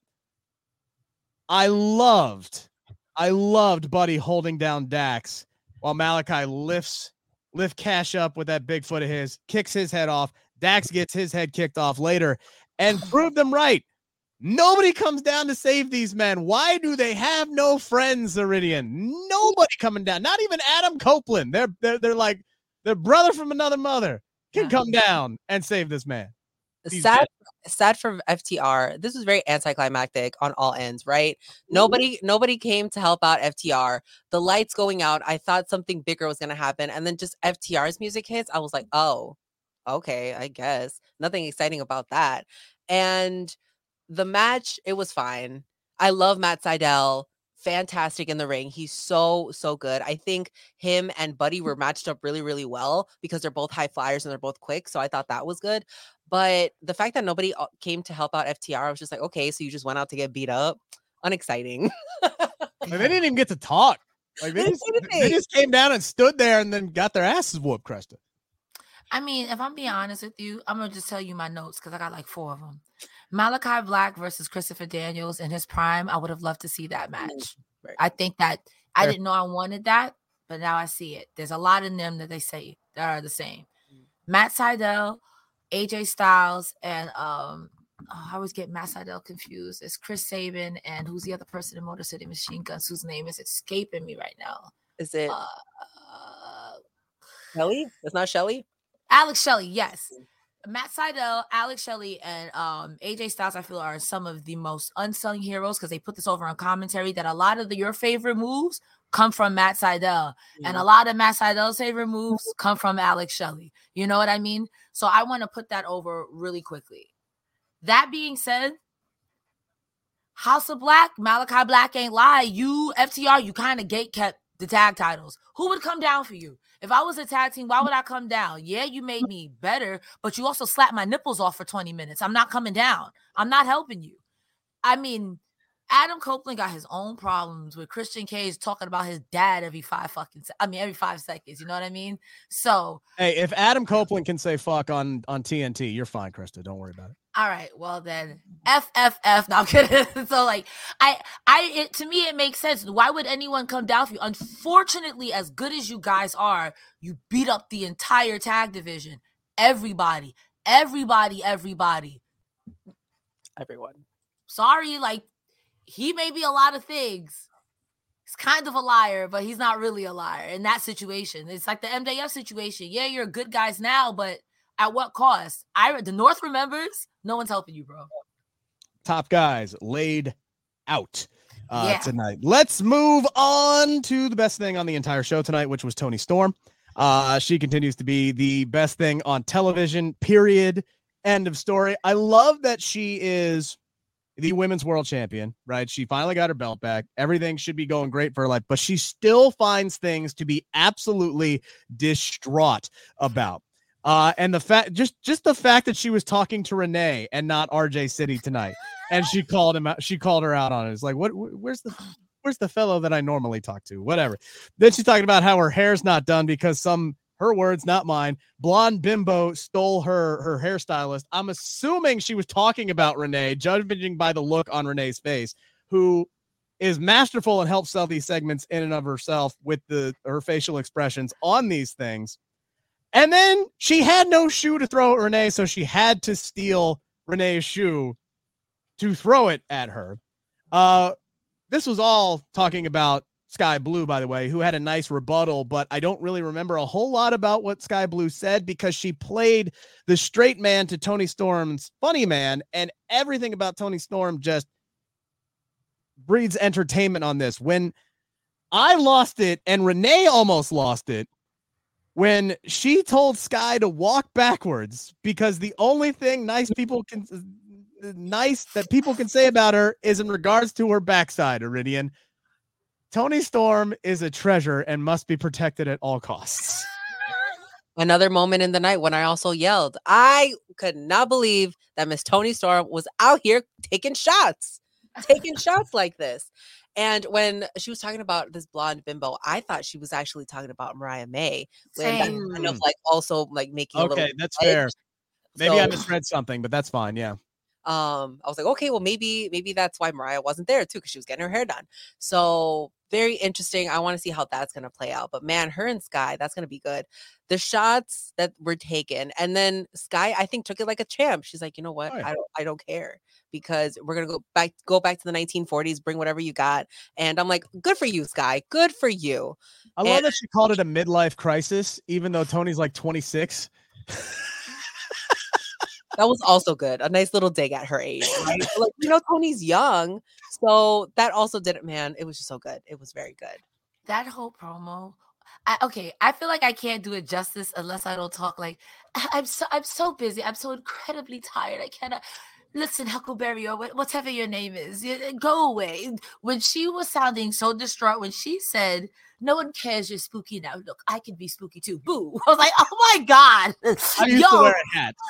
I loved Buddy holding down Dax while Malachi lift Cash up with that big foot of his, kicks his head off. Dax gets his head kicked off later and proved them right. Nobody comes down to save these men. Why do they have no friends, Iridian? Nobody coming down. Not even Adam Copeland. They're like their brother from another mother can come down and save this man. Sad for FTR. This was very anticlimactic on all ends, right? Nobody came to help out FTR. The lights going out, I thought something bigger was going to happen. And then just FTR's music hits. I was like, oh, okay, I guess. Nothing exciting about that. And the match, it was fine. I love Matt Sydal. Fantastic in the ring. He's so good. I think him and Buddy were matched up really, really well because they're both high flyers and they're both quick. So I thought that was good. But the fact that nobody came to help out FTR, I was just like, okay, so you just went out to get beat up. Unexciting. Like, they didn't even get to talk. Like they just came down and stood there and then got their asses whooped, Krista. I mean, if I'm being honest with you, I'm going to just tell you my notes because I got like 4 of them. Malachi Black versus Christopher Daniels in his prime. I would have loved to see that match. Right. I think that I didn't know I wanted that, but now I see it. There's a lot in them that they say that are the same. Matt Sydal, AJ Styles, and I always get Matt Sydal confused. It's Chris Sabin and who's the other person in Motor City Machine Guns whose name is escaping me right now. Is it Shelly? It's not Shelly? Alex Shelley, yes. Matt Sydal, Alex Shelley, and AJ Styles, I feel, are some of the most unsung heroes because they put this over on commentary that a lot of your favorite moves come from Matt Sydal. Yeah. And a lot of Matt Sydal's favorite moves come from Alex Shelley. You know what I mean? So I want to put that over really quickly. That being said, House of Black, Malachi Black ain't lie. You, FTR, you kind of gatekept the tag titles. Who would come down for you? If I was a tag team, why would I come down? Yeah, you made me better, but you also slapped my nipples off for 20 minutes. I'm not coming down. I'm not helping you. I mean, Adam Copeland got his own problems with Christian Cage talking about his dad every 5 seconds. You know what I mean? So, hey, if Adam Copeland can say fuck on TNT, you're fine, Krista. Don't worry about it. all right, well then, F. No, I'm kidding. So like, to me, it makes sense. Why would anyone come down for you? Unfortunately, as good as you guys are, you beat up the entire tag division. Everybody. Everyone. Sorry, like, he may be a lot of things. He's kind of a liar, but he's not really a liar in that situation. It's like the MJF situation. Yeah, you're good guys now, but at what cost? The North remembers. No one's helping you, bro. Top guys laid out tonight. Let's move on to the best thing on the entire show tonight, which was Toni Storm. She continues to be the best thing on television, period. End of story. I love that she is the women's world champion, right? She finally got her belt back. Everything should be going great for her life, but she still finds things to be absolutely distraught about. And the fact, just the fact that she was talking to Renee and not RJ City tonight, and she called him out. She called her out on it. It's like, where's the fellow that I normally talk to? Whatever. Then she's talking about how her hair's not done because her words, not mine, blonde bimbo stole her hairstylist. I'm assuming she was talking about Renee, judging by the look on Renee's face, who is masterful and helps sell these segments in and of herself with her facial expressions on these things. And then she had no shoe to throw at Renee, so she had to steal Renee's shoe to throw it at her. This was all talking about Sky Blue, by the way, who had a nice rebuttal, but I don't really remember a whole lot about what Sky Blue said because she played the straight man to Toni Storm's funny man, and everything about Toni Storm just breeds entertainment on this. When I lost it and Renee almost lost it, when she told Sky to walk backwards because the only thing nice that people can say about her is in regards to her backside, Iridian. Toni Storm is a treasure and must be protected at all costs. Another moment in the night when I also yelled. I could not believe that Miss Toni Storm was out here taking shots like this. And when she was talking about this blonde bimbo, I thought she was actually talking about Mariah May. When that's kind of like also like making a little that's fair. Maybe I misread something, but that's fine. Yeah. I was like, okay, well, maybe that's why Mariah wasn't there too, because she was getting her hair done. So very interesting. I want to see how that's going to play out. But man, her and Sky, that's going to be good. The shots that were taken, and then Sky, I think, took it like a champ. She's like, you know what? I don't care, because we're gonna go back to the 1940s, bring whatever you got. And I'm like, good for you, Sky. Good for you. I love that she called it a midlife crisis, even though Tony's like 26. That was also good. A nice little dig at her age, right? Like, Tony's young. So that also didn't, man, it was just so good. It was very good. That whole promo. I feel like I can't do it justice unless I don't talk. Like, I'm so busy. I'm so incredibly tired. I cannot listen, Huckleberry, or whatever your name is. Go away. When she was sounding so distraught, when she said, "No one cares you're spooky now. Look, I can be spooky too." Boo. I was like, oh my God. I used to wear a hat.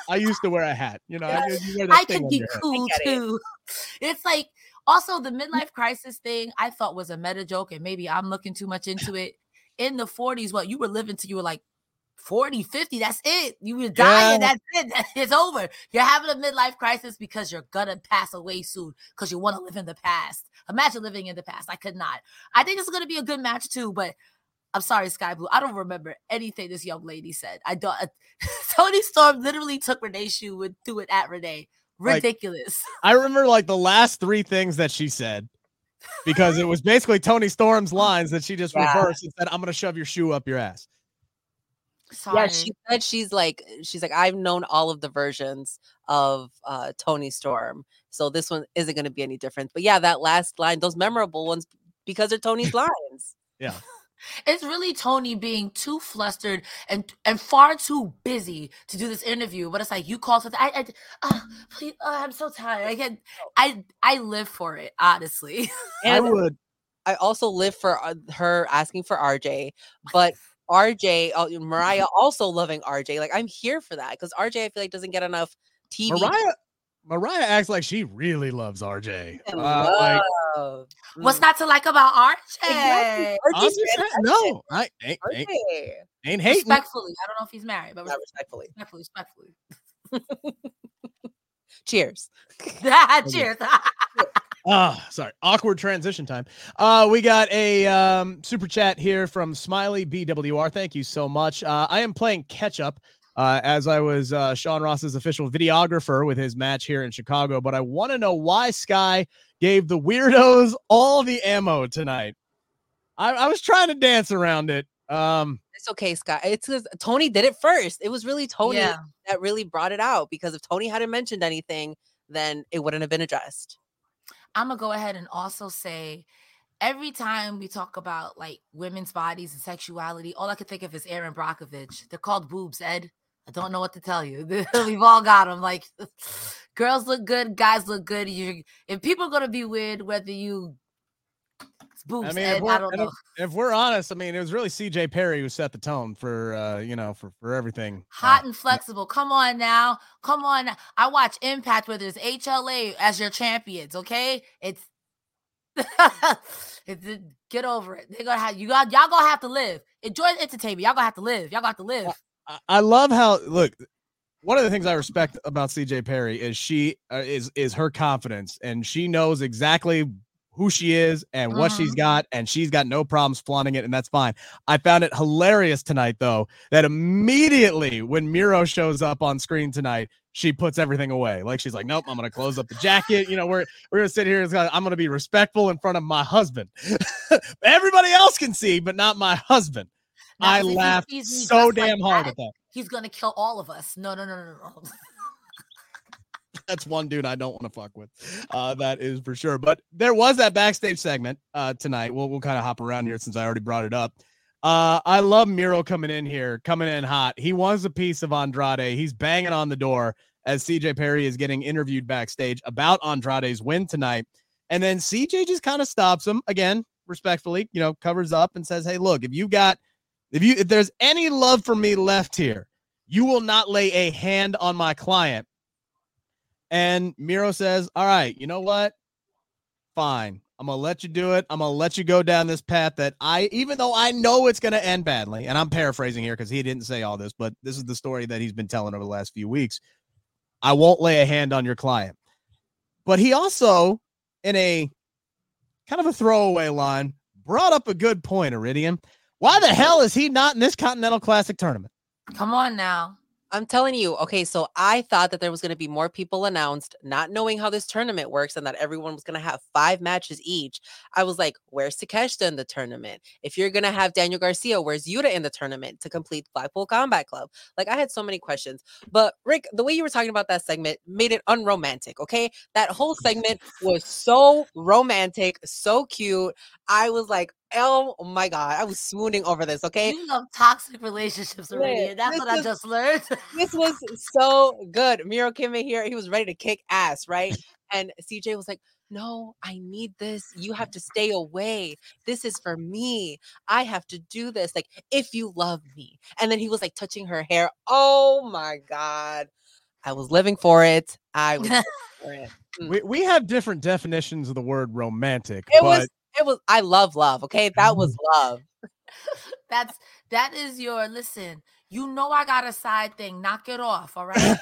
I could be cool too. It's like, also the midlife crisis thing, I thought was a meta joke, and maybe I'm looking too much into it. In the 40s, you were living till you were like 40, 50, that's it. You were dying, that's it. It's over. You're having a midlife crisis because you're gonna pass away soon because you want to live in the past. Imagine living in the past. I could not. I think it's gonna be a good match too, but I'm sorry, Sky Blue. I don't remember anything this young lady said. I don't. Toni Storm literally took Renee's shoe and threw it at Renee. Ridiculous. I remember the last three things that she said, because it was basically Toni Storm's lines that she just reversed and said, "I'm gonna shove your shoe up your ass." Sorry. Yeah, she said she's like, I've known all of the versions of Toni Storm, so this one isn't going to be any different. But yeah, that last line, those memorable ones, because they're Toni's lines. Yeah. It's really Toni being too flustered and far too busy to do this interview. But it's like, you called for that. Please, I'm so tired. I live for it, honestly. And I also live for her asking for RJ, but RJ, Mariah also loving RJ. Like, I'm here for that, because RJ, I feel like, doesn't get enough TV. Mariah acts like she really loves RJ. What's not to like about RJ? No, I ain't hating. Respectfully, I don't know if he's married, but respectfully. Cheers. Cheers. Sorry. Awkward transition time. We got a super chat here from Smiley BWR. Thank you so much. I am playing catch up as I was Sean Ross's official videographer with his match here in Chicago, but I want to know why Sky gave the weirdos all the ammo tonight. I was trying to dance around it. It's okay, Scott. It's because Tony did it first. It was really Tony that really brought it out, because if Tony hadn't mentioned anything, then it wouldn't have been addressed. I'm going to go ahead and also say, every time we talk about like women's bodies and sexuality, all I could think of is Aaron Brockovich. They're called boobs, Ed. I don't know what to tell you. We've all got them. Like, girls look good, guys look good. If people are going to be weird, whether you boobs, I mean, Ed, I don't know. If we're honest, I mean, it was really CJ Perry who set the tone for, for everything. Hot and flexible. Come on now. Come on. I watch Impact where there's HLA as your champions. Okay. Get over it. They're gonna have y'all gonna have to live. Enjoy the entertainment. Y'all gonna have to live. Y'all got to live. I love how, look, one of the things I respect about CJ Perry is she is her confidence, and she knows exactly who she is and what she's got, and she's got no problems flaunting it, and that's fine. I found it hilarious tonight, though, that immediately when Miro shows up on screen tonight, she puts everything away. Like, she's like, nope, I'm going to close up the jacket. You know, we're going to sit here. I'm going to be respectful in front of my husband. Everybody else can see, but not my husband. Now, I laughed so damn hard at that. He's going to kill all of us. No. That's one dude I don't want to fuck with. That is for sure. But there was that backstage segment tonight. We'll kind of hop around here since I already brought it up. I love Miro coming in hot. He wants a piece of Andrade. He's banging on the door as CJ Perry is getting interviewed backstage about Andrade's win tonight. And then CJ just kind of stops him again, respectfully, covers up and says, hey, look, if there's any love for me left here, you will not lay a hand on my client. And Miro says, all right, you know what? Fine. I'm going to let you do it. I'm going to let you go down this path that even though I know it's going to end badly, and I'm paraphrasing here because he didn't say all this, but this is the story that he's been telling over the last few weeks. I won't lay a hand on your client. But he also, in a kind of a throwaway line, brought up a good point, Iridium. Why the hell is he not in this Continental Classic tournament? Come on now. I'm telling you, okay, so I thought that there was going to be more people announced, not knowing how this tournament works and that everyone was going to have 5 matches each. I was like, where's Takeshita in the tournament? If you're going to have Daniel Garcia, where's Yuta in the tournament to complete Blackpool Combat Club? Like, I had so many questions. But Rick, the way you were talking about that segment made it unromantic, okay? That whole segment was so romantic, so cute. I was like, oh my God, I was swooning over this, okay? You love toxic relationships already. And that's what I just learned. This was so good. Miro came in here. He was ready to kick ass, right? And CJ was like, no, I need this. You have to stay away. This is for me. I have to do this. Like, if you love me. And then he was like touching her hair. Oh my God. I was living for it. I was living for it. We have different definitions of the word romantic. It was, I love love. Okay. That was love. That is your, listen, I got a side thing. Knock it off. All right.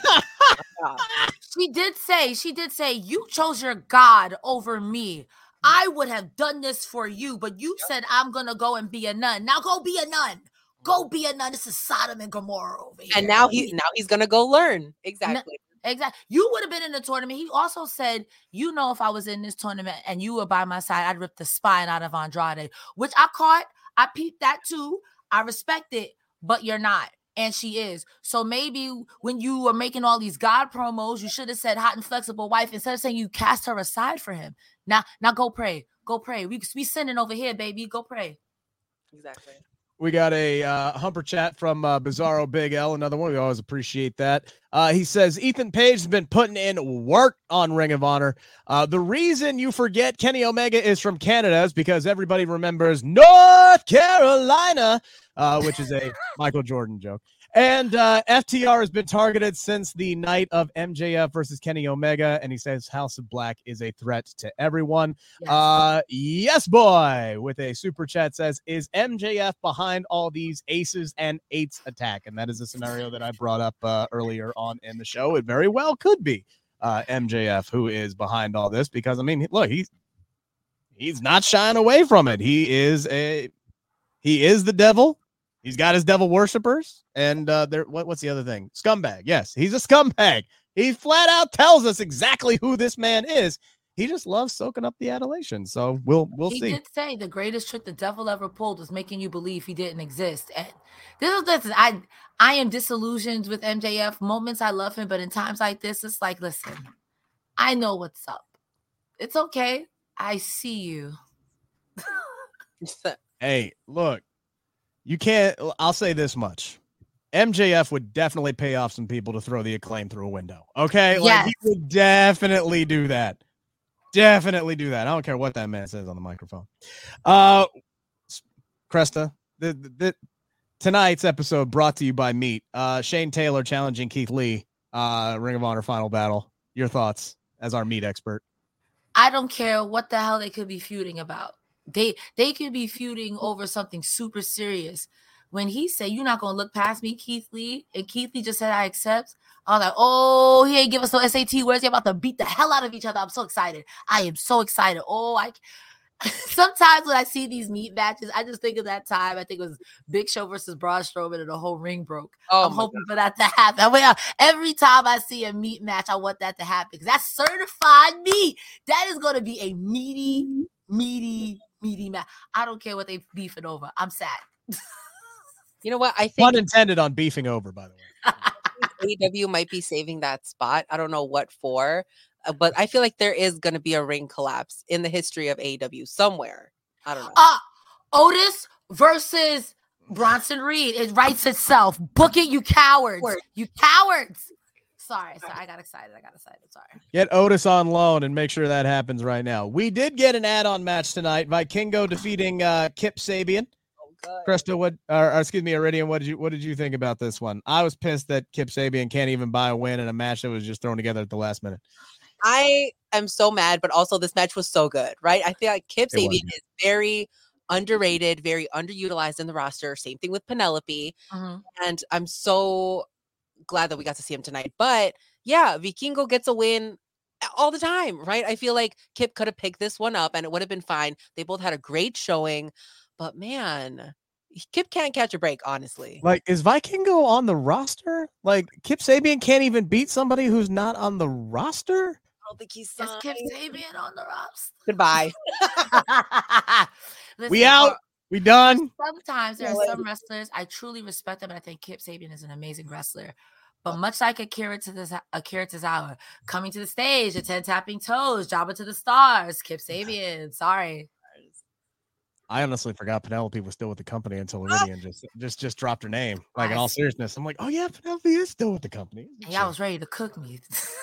She did say, you chose your God over me. I would have done this for you, but you said, I'm going to go and be a nun. Now go be a nun. Go be a nun. This is Sodom and Gomorrah over here. And now he's going to go learn. Exactly. Exactly. You would have been in the tournament. He also said, if I was in this tournament and you were by my side, I'd rip the spine out of Andrade, which I caught. I peeped that too. I respect it, but you're not. And she is. So maybe when you were making all these God promos, you should have said hot and flexible wife instead of saying you cast her aside for him. Now go pray. Go pray. We sinning over here, baby. Go pray. Exactly. We got a Humper chat from Bizarro Big L, another one. We always appreciate that. He says, Ethan Page has been putting in work on Ring of Honor. The reason you forget Kenny Omega is from Canada is because everybody remembers North Carolina, which is a Michael Jordan joke. And FTR has been targeted since the night of MJF versus Kenny Omega, and he says House of Black is a threat to everyone. Yes, boy, with a super chat says, is MJF behind all these aces and eights attack? And that is a scenario that I brought up earlier on in the show. It very well could be. MJF, who is behind all this, because I mean, look, he's not shying away from it. He is the devil. He's got his devil worshipers, and what's the other thing? Scumbag. Yes, he's a scumbag. He flat out tells us exactly who this man is. He just loves soaking up the adulation. So we'll see. He did say the greatest trick the devil ever pulled was making you believe he didn't exist. And this is I am disillusioned with MJF. Moments I love him, but in times like this, it's like, listen, I know what's up. It's okay. I see you. Hey, look, you can't. I'll say this much. MJF would definitely pay off some people to throw the Acclaim through a window. Okay? Like, he would definitely do that. Definitely do that. I don't care what that man says on the microphone. Cresta, tonight's episode brought to you by Meat. Shane Taylor challenging Keith Lee, Ring of Honor Final Battle. Your thoughts as our meat expert? I don't care what the hell they could be feuding about. They could be feuding over something super serious. When he said, "You're not going to look past me, Keith Lee," and Keith Lee just said, "I accept," I was like, oh, he ain't give us no SAT words. They're about to beat the hell out of each other. I'm so excited. I am so excited. Sometimes when I see these meat matches, I just think of that time. I think it was Big Show versus Braun Strowman and the whole ring broke. I'm hoping for that to happen. Every time I see a meat match, I want that to happen because that's certified meat. That is going to be a meaty match. I don't care what they beefing over. I'm sad. You know what? I think pun intended on beefing over, by the way. AEW might be saving that spot. I don't know what for, but I feel like there is going to be a ring collapse in the history of AEW somewhere. I don't know. Otis versus Bronson Reed. It writes itself. Book it, you cowards. You cowards. Sorry. I got excited. Sorry. Get Otis on loan and make sure that happens right now. We did get an add-on match tonight. Vikingo defeating Kip Sabian. Cresta, Iridian, what did you think about this one? I was pissed that Kip Sabian can't even buy a win in a match that was just thrown together at the last minute. I am so mad, but also this match was so good, right? I feel like Kip Sabian is very underrated, very underutilized in the roster. Same thing with Penelope. And I'm so glad that we got to see him tonight. But yeah, Vikingo gets a win all the time, right? I feel like Kip could have picked this one up and it would have been fine. They both had a great showing. But man, Kip can't catch a break, honestly. Like, is Vikingo on the roster? Like, Kip Sabian can't even beat somebody who's not on the roster? I don't think he's signed. Is Kip Sabian on the roster? Goodbye. Listen, we out. We done. Sometimes there are some wrestlers I truly respect them, and I think Kip Sabian is an amazing wrestler. But much like Akira Tozawa, coming to the stage, a 10 tapping toes, Jabba to the stars, Kip Sabian. Sorry. I honestly forgot Penelope was still with the company until Iridian just dropped her name. Like, in all seriousness, I'm like, oh yeah, Penelope is still with the company. Yeah, I was ready to cook me.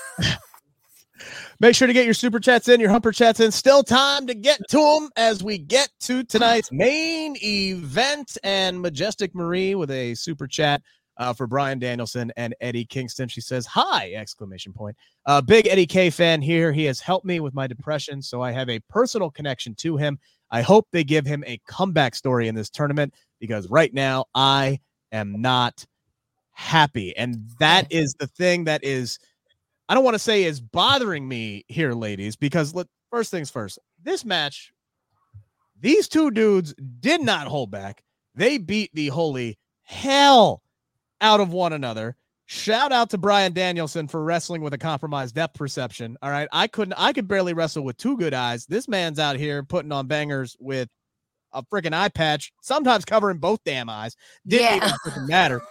Make sure to get your super chats in, your humper chats in. Still time to get to them as we get to tonight's main event. And Majestic Marie with a super chat for Brian Danielson and Eddie Kingston. She says, hi, exclamation point. Big Eddie K fan here. He has helped me with my depression, so I have a personal connection to him. I hope they give him a comeback story in this tournament because right now I am not happy. And that is the thing that is, I don't want to say is bothering me here, ladies, because first things first, this match, these two dudes did not hold back. They beat the holy hell out of one another. Shout out to Brian Danielson for wrestling with a compromised depth perception. All right. I could barely wrestle with two good eyes. This man's out here putting on bangers with a freaking eye patch, sometimes covering both damn eyes. Didn't even freaking matter.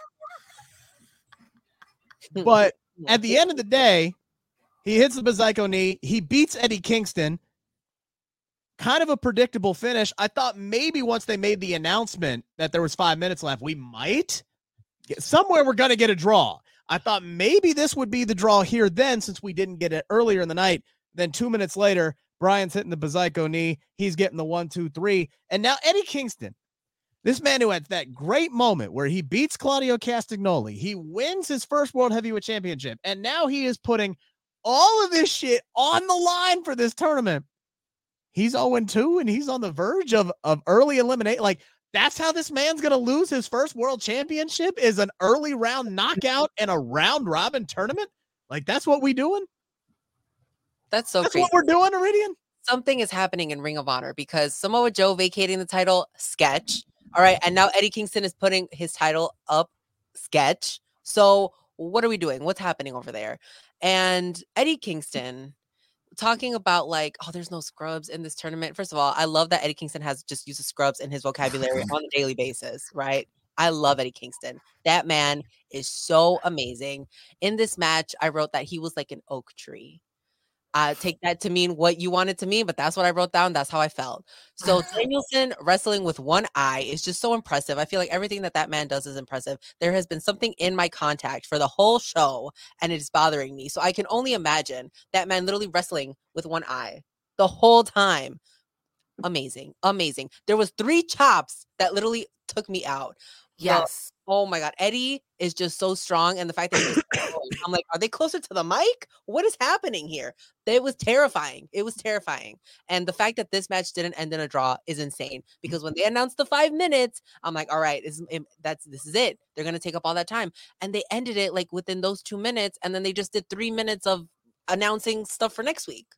But at the end of the day, he hits the Bazaico knee. He beats Eddie Kingston. Kind of a predictable finish. I thought maybe once they made the announcement that there was 5 minutes left, we might get somewhere. We're going to get a draw. I thought maybe this would be the draw here then, since we didn't get it earlier in the night. Then 2 minutes later, Brian's hitting the Bazaico knee. He's getting the 1, 2, 3. And now Eddie Kingston, this man who had that great moment where he beats Claudio Castagnoli. He wins his first World Heavyweight Championship. And now he is putting all of this shit on the line for this tournament. He's 0-2 and he's on the verge of early eliminate. Like, that's how this man's going to lose his first world championship, is an early round knockout and a round robin tournament. Like, that's what we doing. That's so crazy. What we're doing, Iridian? Something is happening in Ring of Honor because Samoa Joe vacating the title, sketch. All right. And now Eddie Kingston is putting his title up, sketch. So what are we doing? What's happening over there? And Eddie Kingston talking about like, oh, there's no scrubs in this tournament. First of all, I love that Eddie Kingston has just used scrubs in his vocabulary on a daily basis, right? I love Eddie Kingston. That man is so amazing. In this match, I wrote that he was like an oak tree. Take that to mean what you want it to mean, but that's what I wrote down. That's how I felt. So Danielson wrestling with one eye is just so impressive. I feel like everything that man does is impressive. There has been something in my contact for the whole show, and it is bothering me. So I can only imagine that man literally wrestling with one eye the whole time. Amazing. Amazing. There was 3 chops that literally took me out. Yes. Oh my God. Eddie is just so strong. And the fact that I'm like, are they closer to the mic? What is happening here? It was terrifying. It was terrifying. And the fact that this match didn't end in a draw is insane because when they announced the 5 minutes, I'm like, all right, this is it. They're going to take up all that time. And they ended it like within those 2 minutes. And then they just did 3 minutes of announcing stuff for next week.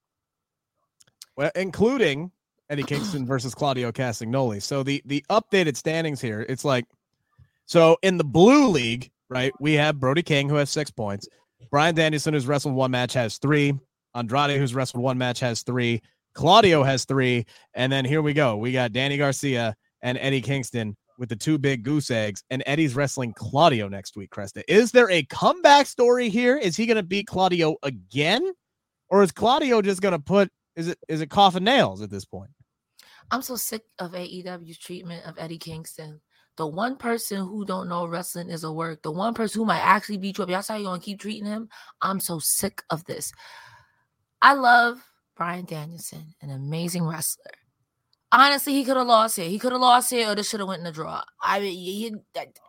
Well, including Eddie Kingston versus Claudio Castagnoli. So the updated standings here, it's like, so in the blue league, right, we have Brody King, who has 6 points. Bryan Danielson, who's wrestled 1 match, has 3. Andrade, who's wrestled 1 match, has 3. Claudio has 3. And then here we go. We got Danny Garcia and Eddie Kingston with the 2 big goose eggs. And Eddie's wrestling Claudio next week, Cresta. Is there a comeback story here? Is he going to beat Claudio again? Or is Claudio just going to put, is it coffin nails at this point? I'm so sick of AEW's treatment of Eddie Kingston. The one person who don't know wrestling is a work. The one person who might actually beat you up. Y'all say you're going to keep treating him? I'm so sick of this. I love Bryan Danielson, an amazing wrestler. Honestly, he could have lost here. He could have lost here or this should have went in the draw. I mean,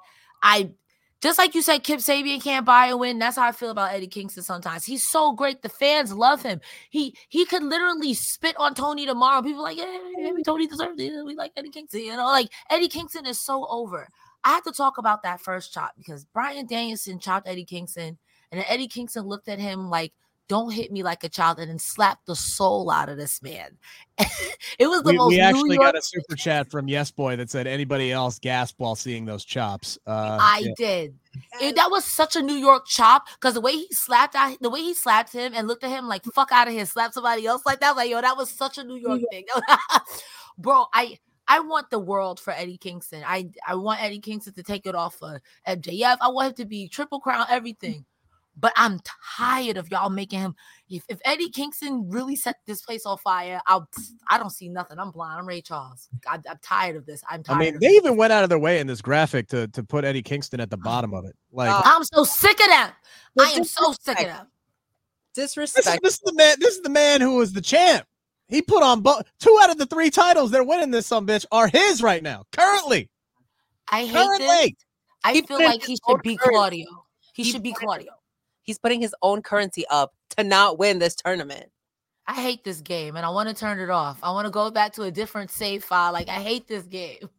just like you said, Kip Sabian can't buy a win. That's how I feel about Eddie Kingston sometimes. He's so great. The fans love him. He could literally spit on Tony tomorrow. People are like, yeah, maybe Tony deserves it. We like Eddie Kingston. You know, like Eddie Kingston is so over. I have to talk about that first chop because Bryan Danielson chopped Eddie Kingston, and then Eddie Kingston looked at him like, don't hit me like a child, and then slapped the soul out of this man. It was the most. We actually got a super chat from Yes Boy that said anybody else gasped while seeing those chops. I did. That was such a New York chop because the way he slapped him and looked at him like fuck out of here, slap somebody else like that. Like, yo, that was such a New York thing. Bro, I want the world for Eddie Kingston. I want Eddie Kingston to take it off of MJF. I want him to be Triple Crown, everything. But I'm tired of y'all making him. If Eddie Kingston really set this place on fire, I don't see nothing. I'm blind. I'm Ray Charles. I'm tired of this. I'm tired. I mean, they even went out of their way in this graphic to put Eddie Kingston at the bottom of it. Like, I'm so sick of them. I am so sick of them. Disrespect. This is the man who was the champ. He put on 2 out of the 3 titles they're winning. This sumbitch are his right now. Currently, I hate this. I feel like he should be Claudio. He should be Claudio. He's putting his own currency up to not win this tournament. I hate this game, and I want to turn it off. I want to go back to a different save file. Like, I hate this game.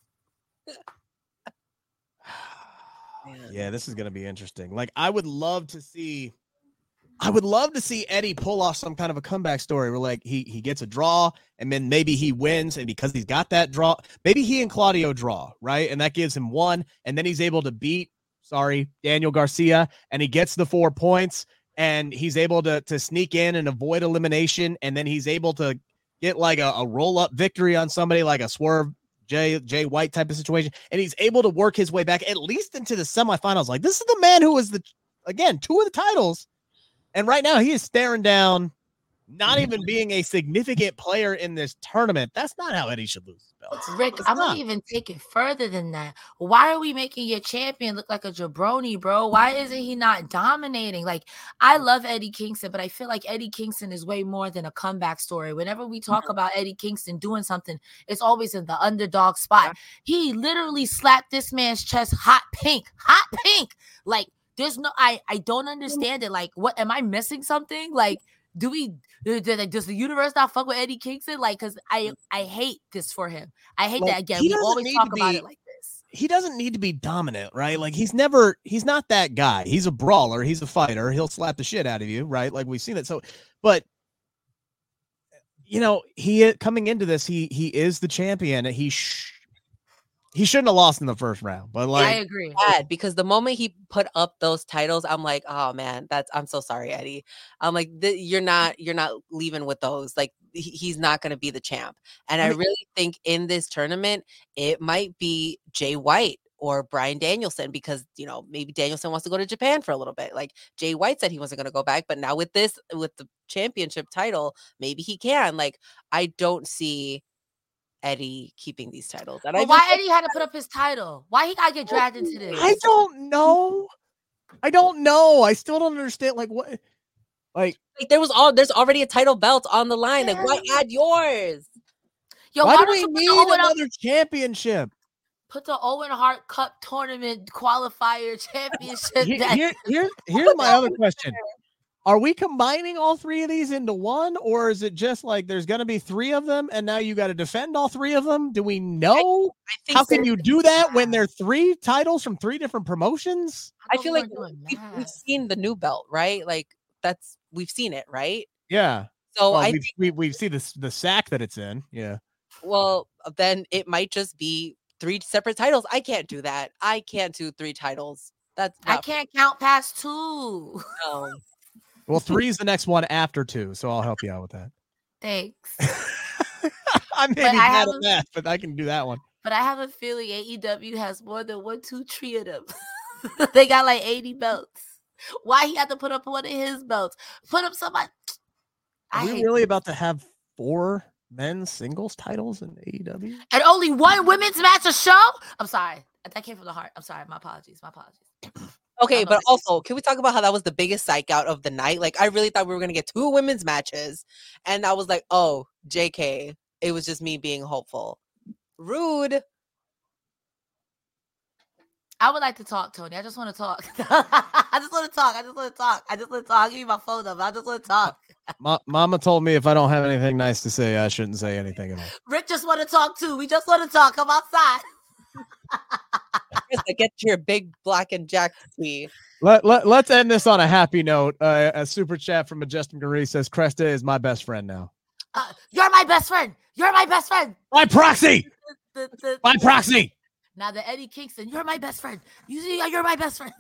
Yeah, this is going to be interesting. Like, I would love to see Eddie pull off some kind of a comeback story where, like, he gets a draw, and then maybe he wins, and because he's got that draw, maybe he and Claudio draw, right? And that gives him 1, and then he's able to beat Daniel Garcia, and he gets the 4 points, and he's able to sneak in and avoid elimination, and then he's able to get like a roll-up victory on somebody like a Swerve Jay White type of situation, and he's able to work his way back at least into the semifinals. Like, this is the man who was 2 of the titles, and right now he is staring down not even being a significant player in this tournament. That's not how Eddie should lose belts. Rick, I'm going to even take it further than that. Why are we making your champion look like a jabroni, bro? Why isn't he not dominating? Like, I love Eddie Kingston, but I feel like Eddie Kingston is way more than a comeback story. Whenever we talk about Eddie Kingston doing something, it's always in the underdog spot. He literally slapped this man's chest hot pink. Like, there's no, I don't understand it. Like, what, am I missing something? Like, does the universe not fuck with Eddie Kingston? Like, because I hate this for him. I hate that again. We always talk about it like this. he doesn't need to be dominant, right? Like he's not that guy. He's a brawler. He's a fighter. He'll slap the shit out of you, right? Like we've seen it. So, but he coming into this, he is the champion. He shouldn't have lost in the first round, but like I agree. Because the moment he put up those titles, I'm like, oh man, I'm so sorry, Eddie. I'm like, you're not leaving with those. Like he's not going to be the champ. And I really think in this tournament, it might be Jay White or Bryan Danielson, because maybe Danielson wants to go to Japan for a little bit. Like Jay White said he wasn't going to go back, but now with the championship title, maybe he can. Like I don't see Eddie keeping these titles. And why Eddie had to put up his title? Why he gotta get dragged into this? I don't know. I still don't understand. Like what? Like there's already a title belt on the line. Like why add yours? Yo, why do we need another championship? Put the Owen Hart Cup tournament qualifier championship. Here's my other question. Are we combining all three of these into one, or is it just like there's going to be three of them and now you got to defend all three of them? Do we know? How can you do that when there are three titles from three different promotions? I feel like we've seen the new belt, right? Like we've seen it, right? Yeah. So we've seen the sack that it's in. Yeah. Well, then it might just be 3 separate titles. I can't do that. I can't do 3 titles. I can't count past 2. No. Well, 3 is the next one after 2, so I'll help you out with that. Thanks. I may be bad at math, but I can do that one. But I have a feeling AEW has more than 1, 2, 3 of them. They got like 80 belts. Why he had to put up one of his belts? Put up somebody. Are we really about to have 4 men's singles titles in AEW? And only 1 women's match a show? I'm sorry. That came from the heart. I'm sorry. My apologies. Okay, but also, can we talk about how that was the biggest psych out of the night? Like, I really thought we were going to get 2 women's matches. And I was like, oh, JK. It was just me being hopeful. Rude. I would like to talk, Tony. I just want to talk. I just want to talk. I'll give you my phone number. I just want to talk. Mama told me if I don't have anything nice to say, I shouldn't say anything at all. Rick just want to talk too. We just want to talk. Come outside. Get your big black and Jack tea. Let's end this on a happy note. A super chat from Majestic Marie says, Cresta is my best friend now. You're my best friend. You're my best friend. By proxy. By proxy. Now the Eddie Kingston, you're my best friend. You're my best friend.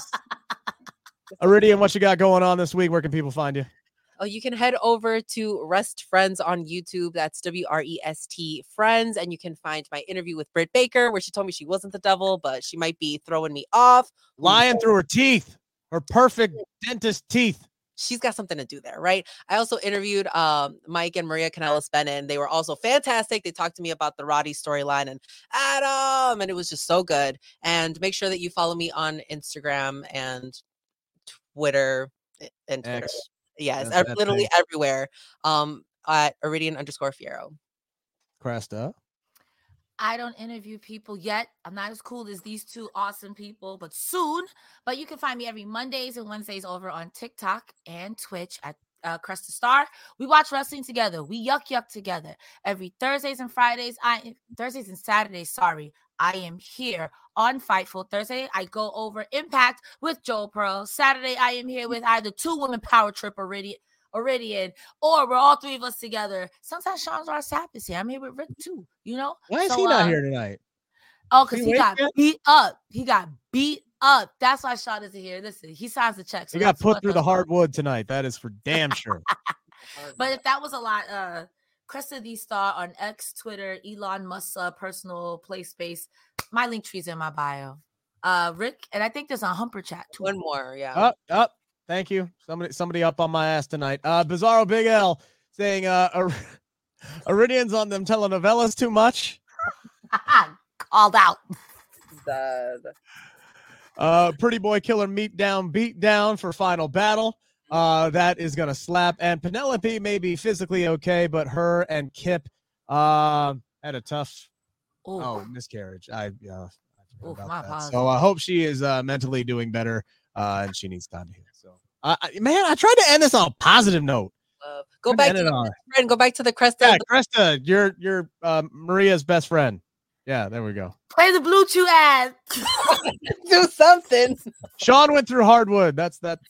Iridian, what you got going on this week? Where can people find you? Oh, you can head over to Rest Friends on YouTube. That's WREST Friends. And you can find my interview with Britt Baker, where she told me she wasn't the devil, but she might be throwing me off. Lying through her teeth. Her perfect dentist teeth. She's got something to do there, right? I also interviewed Mike and Maria Kanellis-Bennett. They were also fantastic. They talked to me about the Roddy storyline and Adam, and it was just so good. And make sure that you follow me on Instagram and Twitter. X. Yes, literally everywhere. At Iridian_Fierro. Cresta. I don't interview people yet. I'm not as cool as these 2 awesome people, but soon. But you can find me every Mondays and Wednesdays over on TikTok and Twitch at Cresta Star. We watch wrestling together. We yuck together. Every Thursdays and Saturdays, I am here on Fightful. Thursday, I go over Impact with Joel Pearl. Saturday, I am here with either 2 women power trip Iridian, or we're all 3 of us together. Sometimes Sean Ross Sapp is here. I'm here with Rick too, Why is he not here tonight? Oh, because he got beat up. He got beat up. That's why Sean isn't here. Listen, he signs the checks. So he got put through the hardwood tonight. That is for damn sure. But if that was a lot, Cresta D Star on X, Twitter, Elon Musk personal play space. My link tree's in my bio. Rick, and I think there's a Humper chat too. One more, yeah. Up. Thank you. Somebody up on my ass tonight. Bizarro Big L saying Iridian's on them telenovelas too much. Called out. Pretty Boy Killer beat down for Final Battle. That is gonna slap. And Penelope may be physically okay, but her and Kip had a tough miscarriage. I forgot about that. So I hope she is mentally doing better, and she needs time to heal. So I tried to end this on a positive note. Go back to the Cresta. Yeah, Cresta, you're Maria's best friend. Yeah, there we go. Play the Blue Chew ad. Do something. Sean went through hardwood. That's Rick,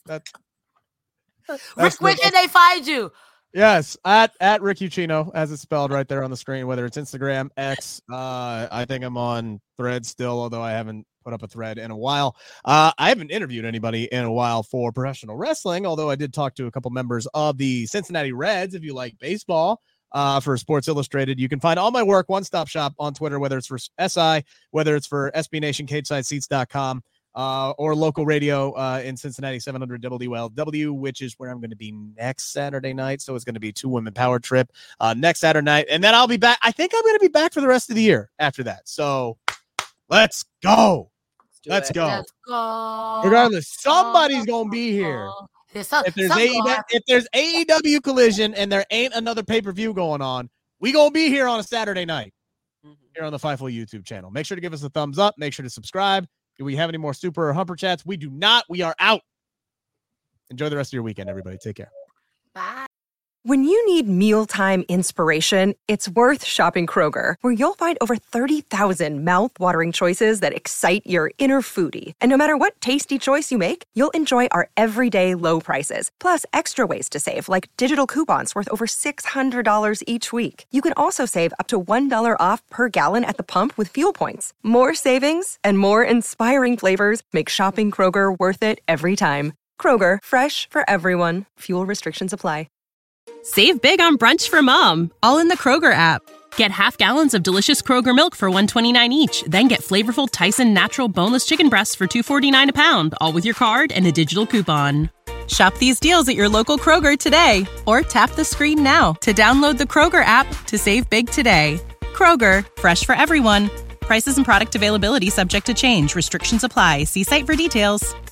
where can they find you? Yes, at Rick Ucchino, as it's spelled right there on the screen, whether it's Instagram, X. I think I'm on Thread still, although I haven't put up a thread in a while. I haven't interviewed anybody in a while for professional wrestling, although I did talk to a couple members of the Cincinnati Reds. If you like baseball, for Sports Illustrated, you can find all my work, one-stop shop on Twitter, whether it's for SI, whether it's for SB Nation, CageSideSeats.com, or local radio in Cincinnati, 700 WLW, which is where I'm going to be next Saturday night. So it's going to be 2 women power trip next Saturday night. And then I'll be back. I think I'm going to be back for the rest of the year after that. So let's go. Let's go. Regardless, somebody's going to be here. If there's AEW Collision and there ain't another pay-per-view going on, we going to be here on a Saturday night here on the Fightful YouTube channel. Make sure to give us a thumbs up. Make sure to subscribe. Do we have any more super or humper chats? We do not. We are out. Enjoy the rest of your weekend, everybody. Take care. Bye. When you need mealtime inspiration, it's worth shopping Kroger, where you'll find over 30,000 mouth-watering choices that excite your inner foodie. And no matter what tasty choice you make, you'll enjoy our everyday low prices, plus extra ways to save, like digital coupons worth over $600 each week. You can also save up to $1 off per gallon at the pump with fuel points. More savings and more inspiring flavors make shopping Kroger worth it every time. Kroger, fresh for everyone. Fuel restrictions apply. Save big on brunch for mom, all in the Kroger app. Get half gallons of delicious Kroger milk for $1.29 each. Then get flavorful Tyson natural boneless chicken breasts for $2.49 a pound, all with your card and a digital coupon. Shop these deals at your local Kroger today, or tap the screen now to download the Kroger app to save big today. Kroger, fresh for everyone. Prices and product availability subject to change. Restrictions apply. See site for details.